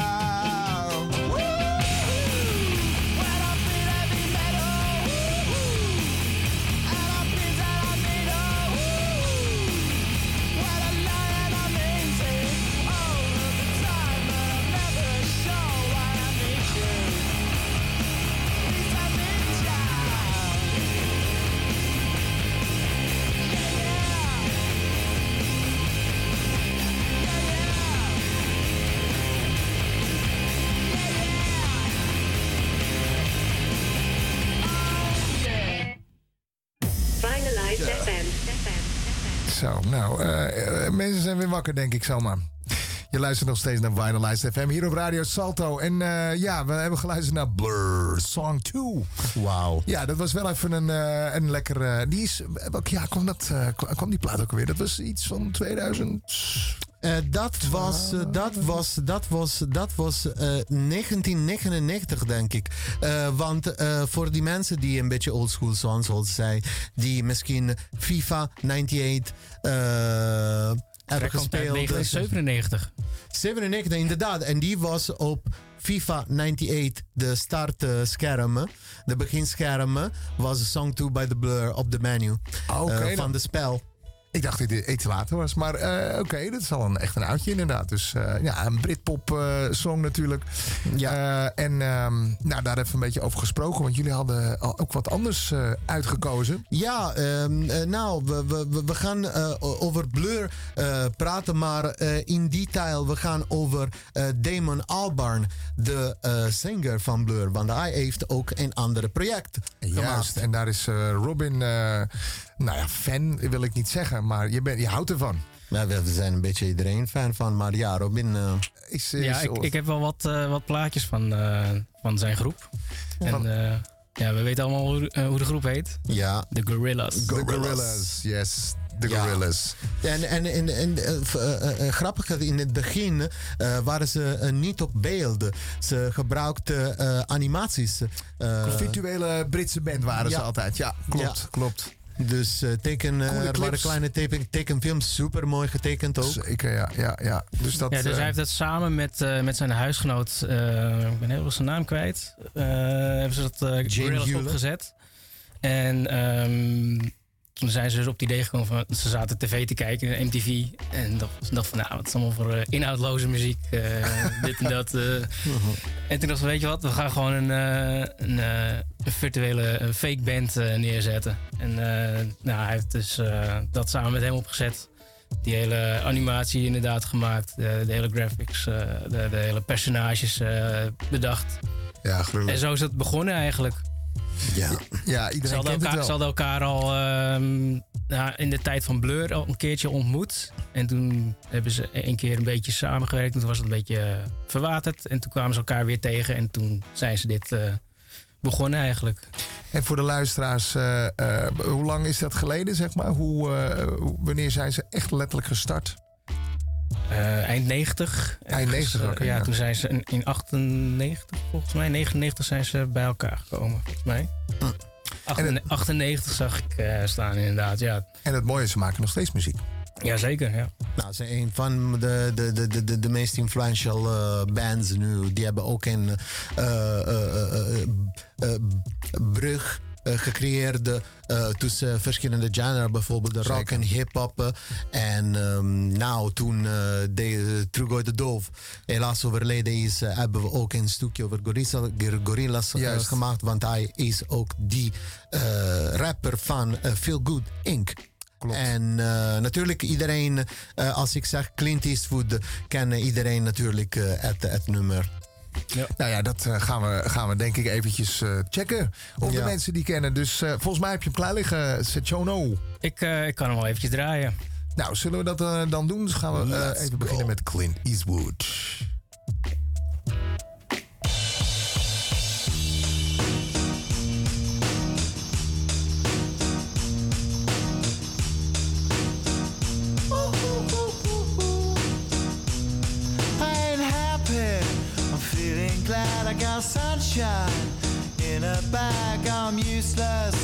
[SPEAKER 2] Finalize F M.
[SPEAKER 3] Zo, nou, uh, mensen zijn weer wakker, denk ik zomaar. Je luistert nog steeds naar Vinylized F M hier op Radio Salto. En uh, ja, we hebben geluisterd naar Blur, Song twee.
[SPEAKER 5] Wauw.
[SPEAKER 3] Ja, dat was wel even een, uh, een lekker... Uh, die is, welk jaar kwam, dat, uh, kwam die plaat ook alweer? Dat was iets van tweeduizend...
[SPEAKER 5] Uh, dat, was, uh, dat was, dat was, dat was uh, negentien negenennegentig, denk ik. Uh, want uh, voor die mensen die een beetje oldschool zijn, zoals zij, die misschien FIFA negenennegentig uh, hebben gespeeld.
[SPEAKER 4] negentien zevenennegentig.
[SPEAKER 5] zevenennegentig, inderdaad. En die was op FIFA negenennegentig, de startschermen, de beginschermen, was Song twee by The Blur op de menu
[SPEAKER 3] oh, okay,
[SPEAKER 5] uh, van de spel.
[SPEAKER 3] Ik dacht dat dit iets later was. Maar uh, oké, okay, dat is al een, echt een oudje inderdaad. Dus uh, ja, een Britpop uh, song natuurlijk. Ja. Uh, en um, nou, daar even een beetje over gesproken. Want jullie hadden ook wat anders uh, uitgekozen.
[SPEAKER 5] Ja, um, uh, nou, we, we, we gaan uh, over Blur uh, praten. Maar uh, in detail, we gaan over uh, Damon Albarn, de uh, zanger van Blur. Want hij heeft ook een ander project gemaakt.
[SPEAKER 3] Juist, en daar is uh, Robin... Uh, Nou ja, fan wil ik niet zeggen, maar je, bent, je houdt ervan.
[SPEAKER 5] Ja, we zijn een beetje iedereen fan van, maar ja, Robin uh,
[SPEAKER 3] is, is...
[SPEAKER 4] Ja, ik, ik heb wel wat, uh, wat plaatjes van, uh, van zijn groep. Ja. En uh, ja, we weten allemaal hoe, uh, hoe de groep heet.
[SPEAKER 5] Ja.
[SPEAKER 4] The Gorillas.
[SPEAKER 3] The Gorillas, yes. De
[SPEAKER 5] ja.
[SPEAKER 3] Gorillas.
[SPEAKER 5] En, en, en, en uh, uh, uh, grappig, in het begin uh, waren ze uh, niet op beelden. Ze gebruikten uh, animaties. Uh,
[SPEAKER 3] Virtuele Britse band waren ja. ze altijd. Ja, klopt, ja. klopt.
[SPEAKER 5] Dus uh, teken, uh, er waren kleine teken, tekenfilms, super mooi getekend ook.
[SPEAKER 3] Zeker, ja. ja, ja. Dus, dat,
[SPEAKER 4] ja, dus uh, hij heeft het samen met, uh, met zijn huisgenoot, uh, ik ben heel zijn naam kwijt, uh, hebben ze dat uh, Gorillas opgezet. En um, toen zijn ze dus op het idee gekomen van, ze zaten tv te kijken in M T V. En dacht, dacht van, nou, wat is allemaal voor uh, inhoudloze muziek, uh, dit en dat. Uh. En toen dacht ik, weet je wat, we gaan gewoon een, uh, een, uh, een virtuele uh, fake band uh, neerzetten. En uh, nou, hij heeft dus uh, dat samen met hem opgezet. Die hele animatie inderdaad gemaakt, de, de hele graphics, uh, de, de hele personages uh, bedacht.
[SPEAKER 3] Ja, gruwelijk.
[SPEAKER 4] En zo is het begonnen eigenlijk.
[SPEAKER 3] Ja, ja iedereen
[SPEAKER 4] ze hadden
[SPEAKER 3] kent
[SPEAKER 4] elkaar,
[SPEAKER 3] het wel.
[SPEAKER 4] Ze hadden elkaar al um, ja, in de tijd van Blur al een keertje ontmoet. En toen hebben ze een keer een beetje samengewerkt. Toen was het een beetje uh, verwaterd. En toen kwamen ze elkaar weer tegen. En toen zijn ze dit uh, begonnen eigenlijk.
[SPEAKER 3] En voor de luisteraars, uh, uh, hoe lang is dat geleden, zeg maar? Hoe, uh, wanneer zijn ze echt letterlijk gestart?
[SPEAKER 4] Uh, eind negentig.
[SPEAKER 3] Eind negentig, oké.
[SPEAKER 4] Okay, ja, ja, toen zijn ze in, in achtennegentig, volgens mij, negenennegentig zijn ze bij elkaar gekomen, volgens mij. Uh. achtennegentig, achtennegentig zag ik uh, staan, inderdaad, ja.
[SPEAKER 3] En het mooie is, ze maken nog steeds muziek.
[SPEAKER 4] Jazeker, ja.
[SPEAKER 5] Nou, ze zijn een van de, de, de, de, de meest influential uh, bands nu. Die hebben ook een uh, uh, uh, uh, uh, brug Uh, gecreëerd uh, tussen verschillende genres, bijvoorbeeld de rock en hip-hop. En um, nou, toen uh, de Trugoy de Doof helaas overleden is, uh, hebben we ook een stukje over Gorilla, Gorillas uh, gemaakt. Want hij is ook die uh, rapper van uh, Feel Good Incorporated. Klopt. En uh, natuurlijk iedereen, uh, als ik zeg Clint Eastwood, kennen iedereen natuurlijk uh, het, het nummer.
[SPEAKER 3] Ja. Nou ja, dat uh, gaan, we, gaan we denk ik eventjes uh, checken. Of ja. de mensen die kennen. Dus uh, volgens mij heb je hem klaar liggen, Sechono.
[SPEAKER 4] Ik, uh, ik kan hem wel eventjes draaien.
[SPEAKER 3] Nou, zullen we dat uh, dan doen? Dus gaan we uh, even go. beginnen met Clint Eastwood.
[SPEAKER 9] Glad I got sunshine in a bag. I'm useless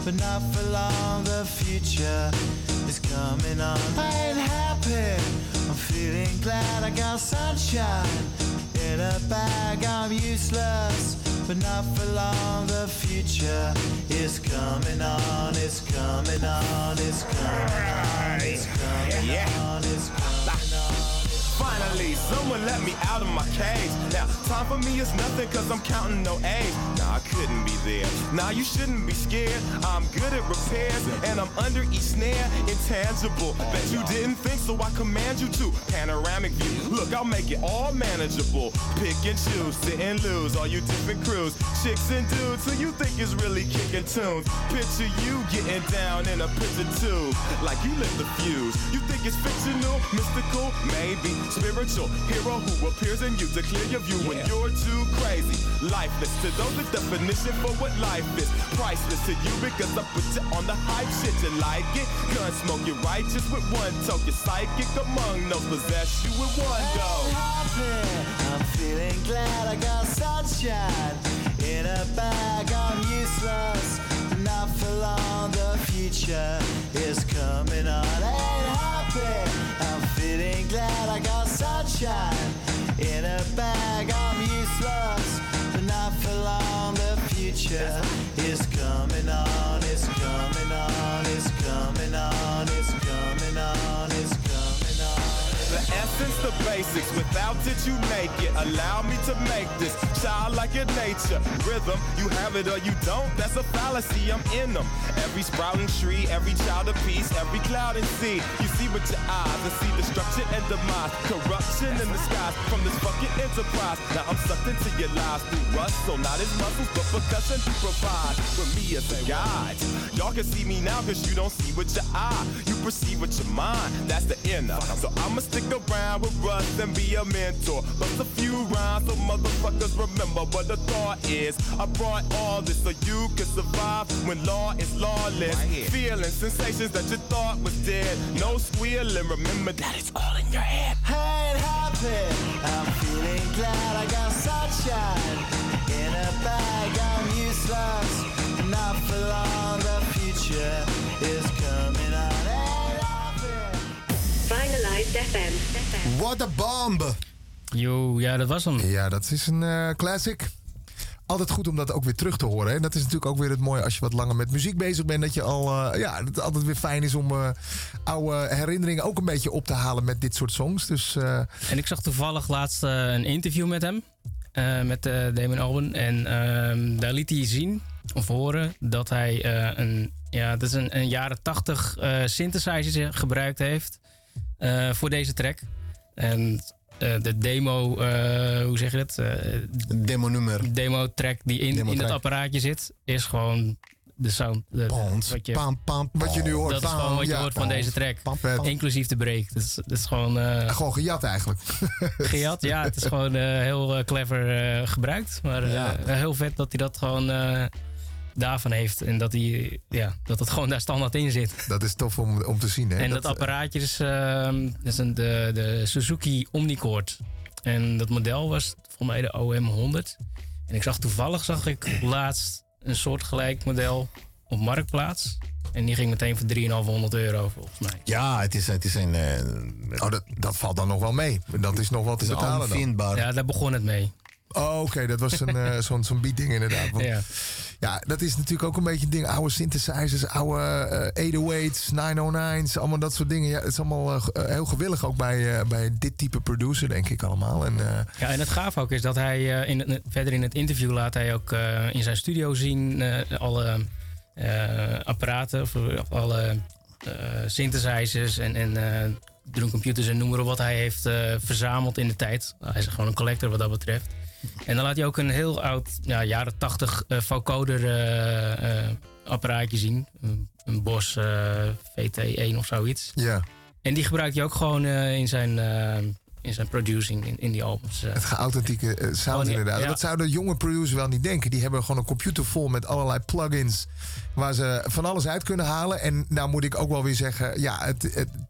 [SPEAKER 9] but not for long. The future is coming on. I ain't happy, I'm feeling glad. I got sunshine in a bag. I'm useless, but not for long. The future is coming on. It's coming on. It's coming on. It's coming
[SPEAKER 10] Yeah.
[SPEAKER 9] on. It's coming on.
[SPEAKER 10] Finally, someone let me out of my cage. Now, time for me is nothing cause I'm counting no age. Nah, I couldn't be there. Nah, you shouldn't be scared. I'm good at repairs and I'm under each snare. Intangible. Bet you didn't think, so I command you to. Panoramic view. Look, I'll make it all manageable. Pick and choose, sit and lose. All you different crews, chicks and dudes who you think is really kicking tunes. Picture you getting down in a picture tube. Like you lit the fuse. You think it's fictional, mystical, maybe. Spiritual hero who appears in you to clear your view when you're too crazy. Lifeless to those, the definition for what life is. Priceless to you because I put you on the hype shit. You like it? Gun smoke, you're righteous with one toke. You're psychic among those, possess you with one go.
[SPEAKER 9] Happy, I'm feeling glad. I got sunshine in a bag. I'm useless, but not for long. The future is coming on. Ain't happy, I'm feeling glad. I got sunshine in a bag. I'm useless, but not for long. The future is coming on. It's coming on. It's coming on. It's coming on. It's coming on.
[SPEAKER 10] The essence, the basics, without it you make it. Allow me to make this childlike in nature. Rhythm, you have it or you don't, that's a fallacy, I'm in them. Every sprouting tree, every child of peace, every cloud and sea. You see with your eyes and see destruction and demise. Corruption in the skies from this fucking enterprise. Now I'm sucked into your lives through rust, so not as muscles, but percussion to provide for me as a guide. Y'all can see me now cause you don't see with your eye. You perceive with your mind, that's the inner. So I'ma stick around with Russ and be a mentor. Bust a few rhymes so motherfuckers remember what the thought is. I brought all this so you can survive when law is lawless. Right. Feeling sensations that you thought was dead. No squealing, remember that it's all in your head.
[SPEAKER 9] I ain't happy, I'm feeling glad. I got sunshine in a bag. I'm useless, not for long. The future is coming on. Ain't happy.
[SPEAKER 2] Finalized F M.
[SPEAKER 3] What a bomb!
[SPEAKER 4] Yo, ja, dat was hem.
[SPEAKER 3] Ja, dat is een uh, classic. Altijd goed om dat ook weer terug te horen. Hè? En dat is natuurlijk ook weer het mooie als je wat langer met muziek bezig bent. Dat je al, uh, ja, dat het altijd weer fijn is om uh, oude herinneringen ook een beetje op te halen met dit soort songs. Dus, uh...
[SPEAKER 4] En ik zag toevallig laatst uh, een interview met hem. Uh, met uh, Damon Albarn. En uh, daar liet hij zien of horen dat hij uh, een, ja, dat is een, een jaren tachtig uh, synthesizer gebruikt heeft uh, voor deze track. En uh, de demo, uh, hoe zeg je dat? Uh,
[SPEAKER 5] demo nummer.
[SPEAKER 4] Demo track die in,
[SPEAKER 5] Demo
[SPEAKER 4] in
[SPEAKER 5] track.
[SPEAKER 4] het apparaatje zit, is gewoon de sound. De,
[SPEAKER 5] Pons,
[SPEAKER 4] wat, je,
[SPEAKER 5] pam, pam,
[SPEAKER 3] wat je nu hoort.
[SPEAKER 4] dat is gewoon wat je
[SPEAKER 3] ja,
[SPEAKER 4] hoort van deze track.
[SPEAKER 5] pam, pam.
[SPEAKER 4] Inclusief de break. Dat is, dat is gewoon... Uh,
[SPEAKER 3] Gewoon gejat eigenlijk.
[SPEAKER 4] gejat, ja. Het is gewoon uh, heel uh, clever uh, gebruikt. Maar uh,
[SPEAKER 5] Ja.
[SPEAKER 4] heel vet dat hij dat gewoon uh, daarvan heeft. En dat, hij, ja, dat het gewoon daar standaard in zit.
[SPEAKER 3] Dat is tof om, om te zien. Hè?
[SPEAKER 4] En dat, dat apparaatje is, uh, dat is een, de, de Suzuki Omnichord. En dat model was volgens mij de O M honderd. En ik zag toevallig zag ik laatst een soortgelijk model op Marktplaats. En die ging meteen voor drieduizendvijfhonderd euro volgens mij.
[SPEAKER 5] Ja, het is, het is een... Uh,
[SPEAKER 3] oh, dat, dat valt dan nog wel mee. Dat is nog wel te betalen dan.
[SPEAKER 5] Vindbaar.
[SPEAKER 4] Ja, daar begon het mee.
[SPEAKER 3] Oh, oké, okay, dat was een, uh, zo'n zo'n beatding inderdaad. Want,
[SPEAKER 4] ja.
[SPEAKER 3] ja, dat is natuurlijk ook een beetje een ding. Oude synthesizers, oude uh, achthonderdachts, nines, allemaal dat soort dingen. Ja, het is allemaal uh, heel gewillig ook bij, uh, bij dit type producer, denk ik allemaal. En, uh,
[SPEAKER 4] ja, en het gaaf ook is dat hij uh, in het, verder in het interview laat hij ook uh, in zijn studio zien uh, alle uh, apparaten, of, of alle uh, synthesizers en, en uh, drumcomputers en noem maar op wat hij heeft uh, verzameld in de tijd. Hij is gewoon een collector wat dat betreft. En dan laat hij ook een heel oud, ja, jaren tachtig uh, vocoder uh, uh, apparaatje zien. Een, een Bosch uh, V T één of zoiets.
[SPEAKER 3] Ja.
[SPEAKER 4] En die gebruikt hij ook gewoon uh, in zijn... Uh, in zijn producing, in, in die albums. Uh.
[SPEAKER 3] Het geauthentieke uh, sound oh, inderdaad. Ja. Dat zouden jonge producers wel niet denken. Die hebben gewoon een computer vol met allerlei plugins waar ze van alles uit kunnen halen. En nou moet ik ook wel weer zeggen, ja, het, het,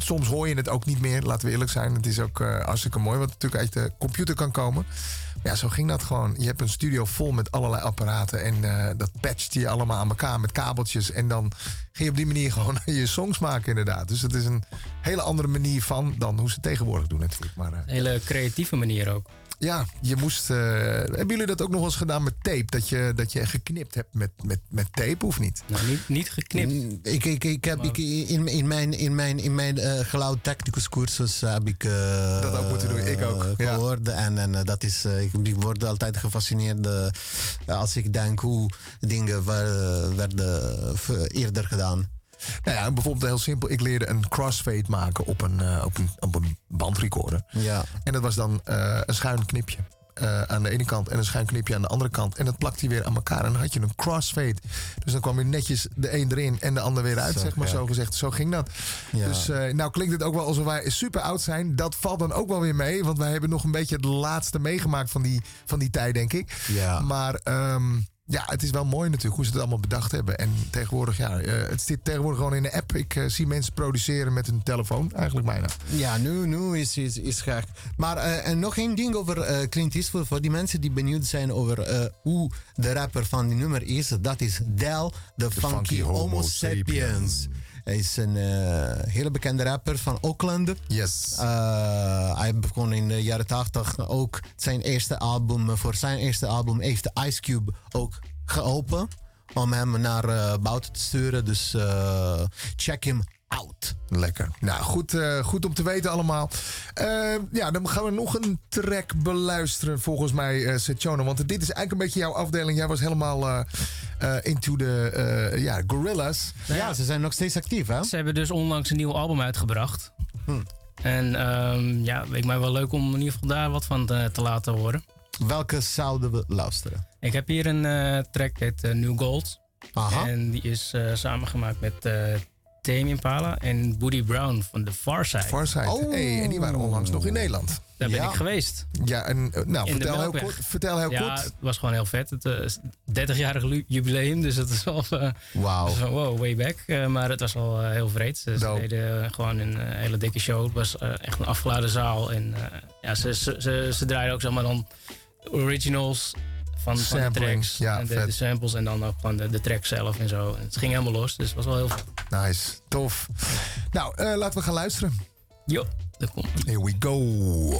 [SPEAKER 3] soms hoor je het ook niet meer, laten we eerlijk zijn. Het is ook uh, hartstikke mooi wat natuurlijk uit de computer kan komen. Maar ja, zo ging dat gewoon. Je hebt een studio vol met allerlei apparaten en uh, dat patchte je allemaal aan elkaar met kabeltjes. En dan ging je op die manier gewoon je songs maken inderdaad. Dus het is een hele andere manier van dan hoe ze het tegenwoordig doen natuurlijk. Maar, uh,
[SPEAKER 4] een hele creatieve manier ook.
[SPEAKER 3] Ja, je moest... Uh, hebben jullie dat ook nog wel eens gedaan met tape? Dat je, dat je geknipt hebt met, met, met tape, of niet?
[SPEAKER 4] Nou, niet, niet geknipt.
[SPEAKER 5] Mm, Ik, ik, ik heb ik, in, in mijn, in mijn, in mijn uh, geluid technicus cursus heb ik... Uh,
[SPEAKER 3] dat ook moeten doen, ik ook.
[SPEAKER 5] Gehoord. Ja. En, en uh, dat is... Uh, ik, ik word altijd gefascineerd uh, als ik denk hoe dingen werden, werden eerder gedaan.
[SPEAKER 3] Nou ja, bijvoorbeeld heel simpel. Ik leerde een crossfade maken op een, uh, op een, op een bandrecorder.
[SPEAKER 5] Ja.
[SPEAKER 3] En dat was dan uh, een schuin knipje uh, aan de ene kant en een schuin knipje aan de andere kant. En dat plakte hij weer aan elkaar en dan had je een crossfade. Dus dan kwam je netjes de een erin en de ander weer uit, zo, zeg maar, ja. zo gezegd. Zo ging dat. Ja. Dus uh, nou klinkt het ook wel alsof wij super oud zijn. Dat valt dan ook wel weer mee, want wij hebben nog een beetje het laatste meegemaakt van die, van die tijd, denk ik.
[SPEAKER 5] Ja.
[SPEAKER 3] Maar... Um, ja, het is wel mooi natuurlijk hoe ze het allemaal bedacht hebben. En tegenwoordig, ja, uh, het zit tegenwoordig gewoon in de app. Ik uh, zie mensen produceren met hun telefoon, eigenlijk bijna.
[SPEAKER 5] Ja, nu, nu is het is, is graag. Maar uh, en nog één ding over uh, Clint Eastwood. Voor die mensen die benieuwd zijn over uh, hoe de rapper van die nummer is. Dat is Del, the, the Funky, funky Homo, Homo Sapiens. Sapiens. Hij is een uh, hele bekende rapper van Oakland.
[SPEAKER 3] Yes.
[SPEAKER 5] Uh, hij begon in de jaren tachtig ook zijn eerste album. Voor zijn eerste album heeft Ice Cube ook geholpen om hem naar uh, buiten te sturen. Dus uh, check him out.
[SPEAKER 3] Lekker. Nou, goed, uh, goed om te weten allemaal. Uh, ja, dan gaan we nog een track beluisteren volgens mij, uh, Setjona. Want dit is eigenlijk een beetje jouw afdeling. Jij was helemaal uh, uh, into de uh, ja, Gorillaz.
[SPEAKER 5] Ja, ja, ze zijn nog steeds actief, hè?
[SPEAKER 4] Ze hebben dus onlangs een nieuw album uitgebracht. Hm. En um, ja, leek mij wel leuk om in ieder geval daar wat van te, te laten horen.
[SPEAKER 5] Welke zouden we luisteren?
[SPEAKER 4] Ik heb hier een uh, track, het uh, New Gold.
[SPEAKER 5] Aha.
[SPEAKER 4] En die is uh, samengemaakt met... Uh, Tame Impala en Woody Brown van The Pharcyde.
[SPEAKER 3] Pharcyde. Oh. Hey, en die waren onlangs nog in Nederland.
[SPEAKER 4] Daar ben
[SPEAKER 3] ja.
[SPEAKER 4] ik geweest.
[SPEAKER 3] Ja, en nou, vertel heel, kort, vertel heel
[SPEAKER 4] ja,
[SPEAKER 3] kort.
[SPEAKER 4] Het was gewoon heel vet. Het is uh, dertigjarig jubileum, dus dat is wel... Uh,
[SPEAKER 5] wow.
[SPEAKER 4] Dus van, wow, way back. Uh, maar het was wel uh, heel vreed. Ze, ze deden uh, gewoon een uh, hele dikke show. Het was uh, echt een afgeladen zaal. En uh, ja, ze, ze, ze, ze draaiden ook zeg maar dan originals... Van, van de tracks,
[SPEAKER 3] ja,
[SPEAKER 4] en de, de samples en dan ook gewoon de, de track zelf en zo. En het ging helemaal los, dus het was wel heel vet.
[SPEAKER 3] Nice, tof. Nou, uh, laten we gaan luisteren.
[SPEAKER 4] Jo, daar komt ie.
[SPEAKER 3] Here we go.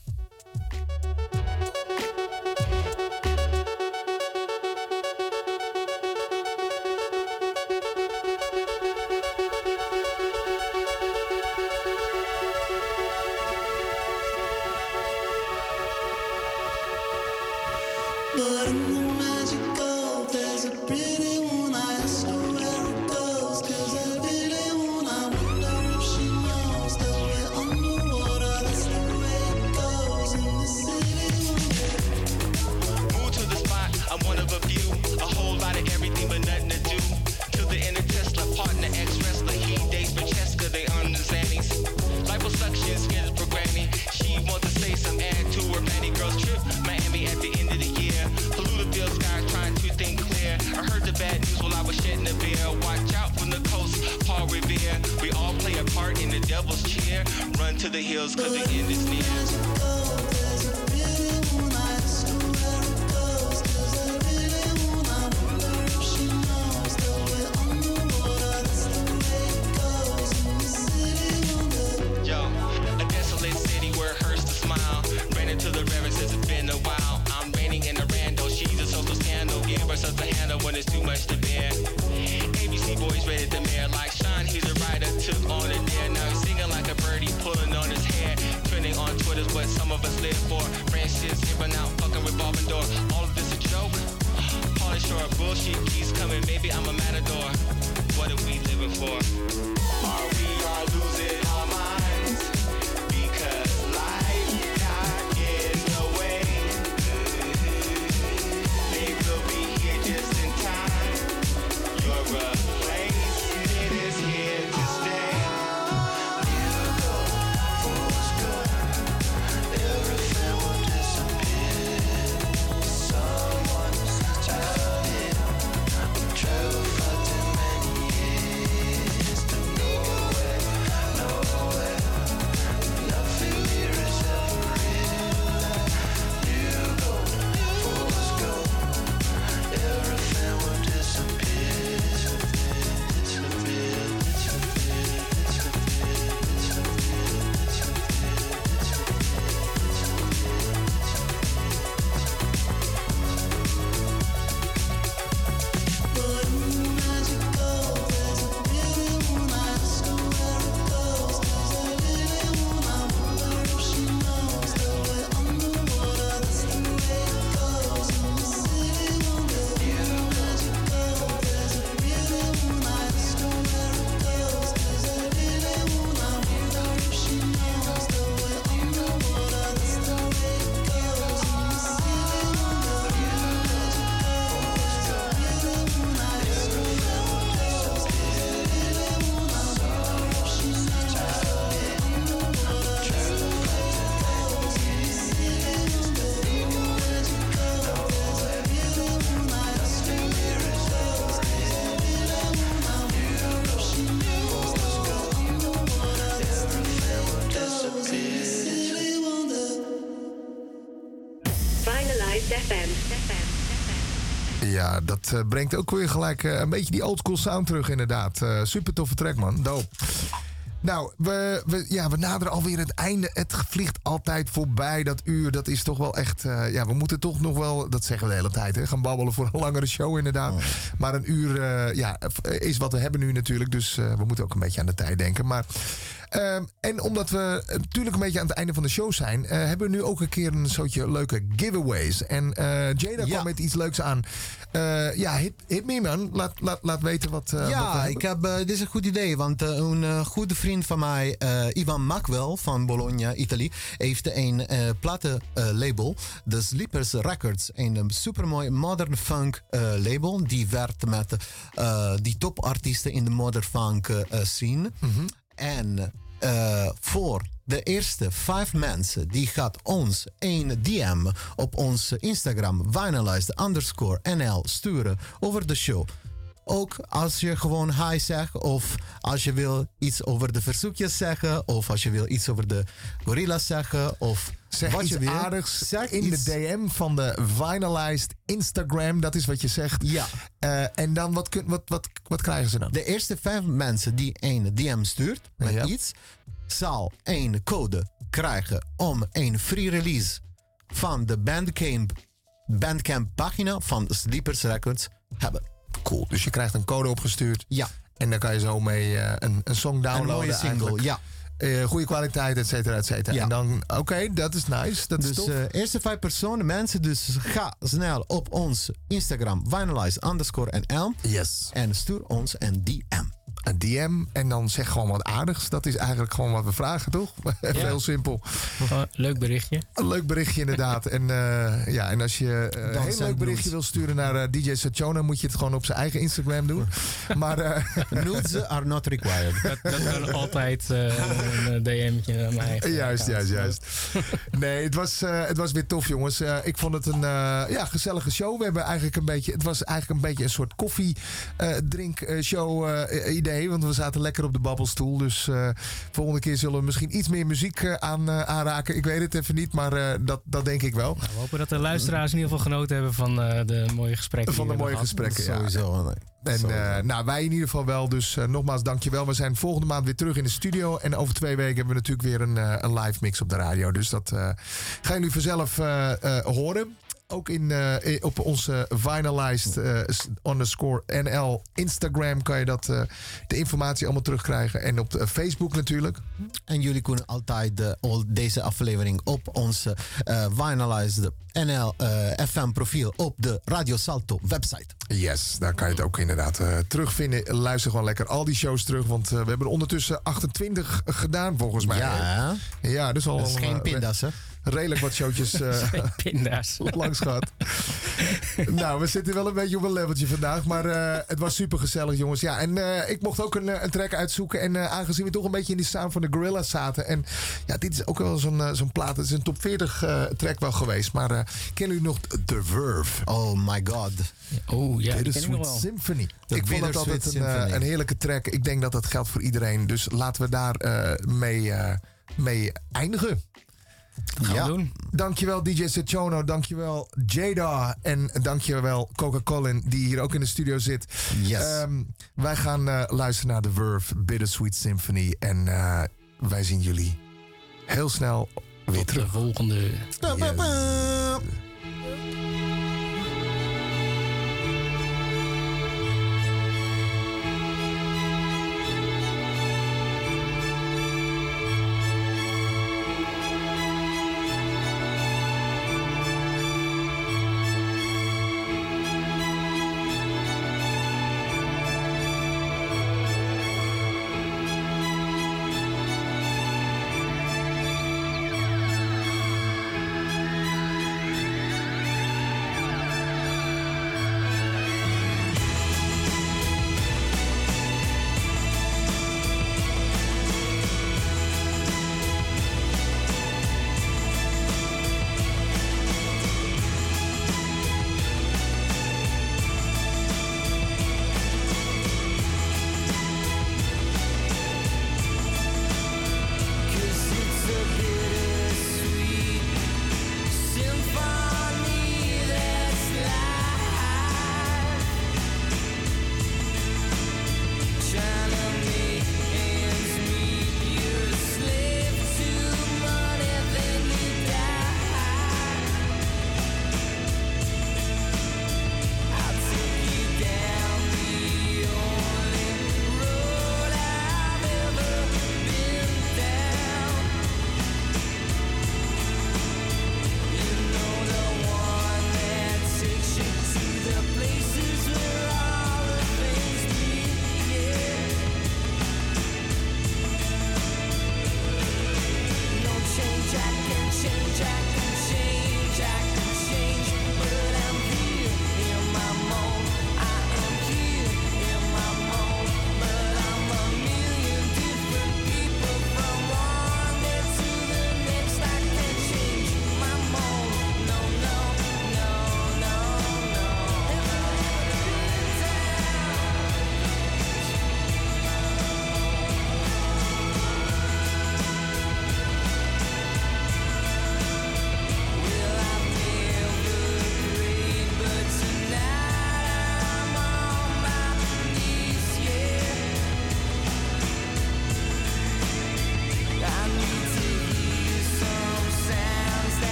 [SPEAKER 6] But in the magical, there's a pretty one. I ask her where it goes, 'cause I really wanna wonder if she knows that we're underwater. That's the way it goes in the city.
[SPEAKER 10] Move to the spot, I'm one of a few. A whole lot of everything but nothing to do. To the inner Tesla, partner, ex-wrestler. He dates Francesca, they on the Xannies. Liposuction, skin programming. She wants to say some add to her Manny Girls trip. Miami at the end of the year. Polluted skies trying to think clear. I heard the bad news while I was shedding a beer. Watch out from the coast, Paul Revere. We all play a part in the devil's cheer. Run to the hills 'cause the end is near. Yo, a desolate city where it hurts to smile. Ran into the river since it's been a while. I'm raining in a rando, she's a social scandal. Give her such a handle when it's too much to bear. A B C boys rated the mayor like Sean, he's a writer, took on a dare. Now he's singing like a birdie, pulling on his hair. Trending on Twitter's what some of us live for. Friendships giving out, fucking revolving door. All of this a joke? Pauly Shore, bullshit keeps coming, maybe I'm a matador. What are we living for? Are we all losing our minds? Because life got in the way. They will be here just in time. Your replacement is here to stay. You go, force go. Everything will disappear. Someone's telling him I'm travel for too many years to know where, know
[SPEAKER 2] F M.
[SPEAKER 3] Ja, dat uh, brengt ook weer gelijk uh, een beetje die oldschool sound terug inderdaad. Uh, super toffe track, man. Dope. Nou, we, we, ja, we naderen alweer het einde. Het vliegt altijd voorbij, dat uur. Dat is toch wel echt... Uh, ja, we moeten toch nog wel... Dat zeggen we de hele tijd, hè. Gaan babbelen voor een langere show, inderdaad. Oh. Maar een uur uh, ja, is wat we hebben nu natuurlijk. Dus uh, we moeten ook een beetje aan de tijd denken. Maar... Uh, en omdat we natuurlijk een beetje aan het einde van de show zijn... Uh, hebben we nu ook een keer een soortje leuke giveaways. En uh, Jada ja. kwam met iets leuks aan. Uh, ja, hit, hit me man. Laat, laat, laat weten wat... Uh,
[SPEAKER 5] ja,
[SPEAKER 3] wat
[SPEAKER 5] ik heb, uh, dit is een goed idee. Want uh, een uh, goede vriend van mij, uh, Ivan Macwell van Bologna, Italië... heeft een uh, platenlabel, uh, de Sleepers Records. Een supermooi modern funk uh, label. Die werkt met uh, die topartiesten in de modern funk uh, scene. Mm-hmm. En uh, voor de eerste vijf mensen die gaat ons een D M op ons Instagram Vinylized underscore N L sturen over de show. Ook als je gewoon hi zegt of als je wil iets over de verzoekjes zeggen of als je wil iets over de gorilla's zeggen of
[SPEAKER 3] zeg
[SPEAKER 5] wat
[SPEAKER 3] iets
[SPEAKER 5] je wil.
[SPEAKER 3] aardigs
[SPEAKER 5] zeg
[SPEAKER 3] in
[SPEAKER 5] iets...
[SPEAKER 3] de D M van de Vinylized Instagram. Dat is wat je zegt.
[SPEAKER 5] Ja.
[SPEAKER 3] Uh, en dan wat, kun, wat, wat, wat krijgen ze dan?
[SPEAKER 5] De eerste vijf mensen die een D M stuurt met
[SPEAKER 3] ja.
[SPEAKER 5] iets zal een code krijgen om een free release van de Bandcamp, Bandcamp pagina van Sleepers Records hebben.
[SPEAKER 3] Cool, dus je krijgt een code opgestuurd.
[SPEAKER 5] Ja.
[SPEAKER 3] En dan kan je zo mee uh, een, een song downloaden.
[SPEAKER 5] Een mooie single,
[SPEAKER 3] eigenlijk.
[SPEAKER 5] ja.
[SPEAKER 3] Uh, goede kwaliteit, et cetera, et cetera.
[SPEAKER 5] Ja.
[SPEAKER 3] En dan, oké, okay, dat is nice. Dat
[SPEAKER 5] dus
[SPEAKER 3] is tof.
[SPEAKER 5] Uh, eerste vijf personen, mensen, dus ga snel op ons Instagram, Vinylized underscore N L.
[SPEAKER 3] Yes.
[SPEAKER 5] En stuur ons een D M.
[SPEAKER 3] Een D M en dan zeg gewoon wat aardigs. Dat is eigenlijk gewoon wat we vragen, toch? Ja. Heel simpel.
[SPEAKER 4] Oh, leuk berichtje.
[SPEAKER 3] Een leuk berichtje inderdaad. En, uh, ja, en als je uh, een heel leuk berichtje wil sturen naar uh, D J Sachona, moet je het gewoon op zijn eigen Instagram doen. Maar uh,
[SPEAKER 5] nudes are not required.
[SPEAKER 4] Dat, dat kan altijd uh, een D M'tje naar mij.
[SPEAKER 3] Juist, juist, juist. Nee, het was, uh, het was weer tof, jongens. Uh, ik vond het een uh, ja, gezellige show. We hebben eigenlijk een beetje, het was eigenlijk een beetje een soort koffie uh, drink uh, show uh, idee. Want we zaten lekker op de babbelstoel. Dus uh, volgende keer zullen we misschien iets meer muziek uh, aan, uh, aanraken. Ik weet het even niet, maar uh, dat, dat denk ik wel.
[SPEAKER 4] Nou, we hopen dat de luisteraars in ieder geval genoten hebben van uh, de mooie gesprekken.
[SPEAKER 3] Van de mooie
[SPEAKER 4] gehad.
[SPEAKER 3] gesprekken, ja.
[SPEAKER 5] Sowieso.
[SPEAKER 3] En uh, nou, wij in ieder geval wel. Dus uh, nogmaals, dankjewel. We zijn volgende maand weer terug in de studio. En over twee weken hebben we natuurlijk weer een, uh, een live mix op de radio. Dus dat uh, gaan jullie vanzelf uh, uh, horen. Ook in, uh, op onze Vinylized uh, underscore N L Instagram kan je dat, uh, de informatie allemaal terugkrijgen. En op de Facebook natuurlijk.
[SPEAKER 5] En jullie kunnen altijd uh, al deze aflevering op onze uh, Vinylized N L uh, F M profiel op de Radio Salto website.
[SPEAKER 3] Yes, daar kan je het ook inderdaad uh, terugvinden. Luister gewoon lekker al die shows terug. Want uh, we hebben er ondertussen achtentwintig gedaan volgens mij.
[SPEAKER 5] Ja,
[SPEAKER 3] ja dus al,
[SPEAKER 5] dat is geen uh, pindas, hè?
[SPEAKER 3] Redelijk wat showtjes uh,
[SPEAKER 4] pinda's
[SPEAKER 3] langs gehad. Nou, we zitten wel een beetje op een leveltje vandaag. Maar uh, het was super gezellig, jongens. Ja, en uh, ik mocht ook een, een track uitzoeken. En uh, aangezien we toch een beetje in die sound van de Gorillaz zaten. En ja, dit is ook wel zo'n uh, zo'n plaat. Het is een top veertig uh, track wel geweest. Maar uh, kennen jullie nog The Verve?
[SPEAKER 5] Oh my god.
[SPEAKER 4] Oh ja,
[SPEAKER 3] Bitter Sweet Symphony. Ik vond dat altijd een, uh, een heerlijke track. Ik denk dat dat geldt voor iedereen. Dus laten we daar uh, mee, uh, mee eindigen.
[SPEAKER 4] Gaan
[SPEAKER 3] ja.
[SPEAKER 4] we doen.
[SPEAKER 3] Dankjewel D J Sachono, dankjewel Jada en dankjewel Coca Collin die hier ook in de studio zit.
[SPEAKER 5] Yes.
[SPEAKER 3] Um, wij gaan uh, luisteren naar The Verve, Bitter Sweet Symphony en uh, wij zien jullie heel snel weer
[SPEAKER 4] Tot
[SPEAKER 3] terug.
[SPEAKER 4] De volgende.
[SPEAKER 3] Yes.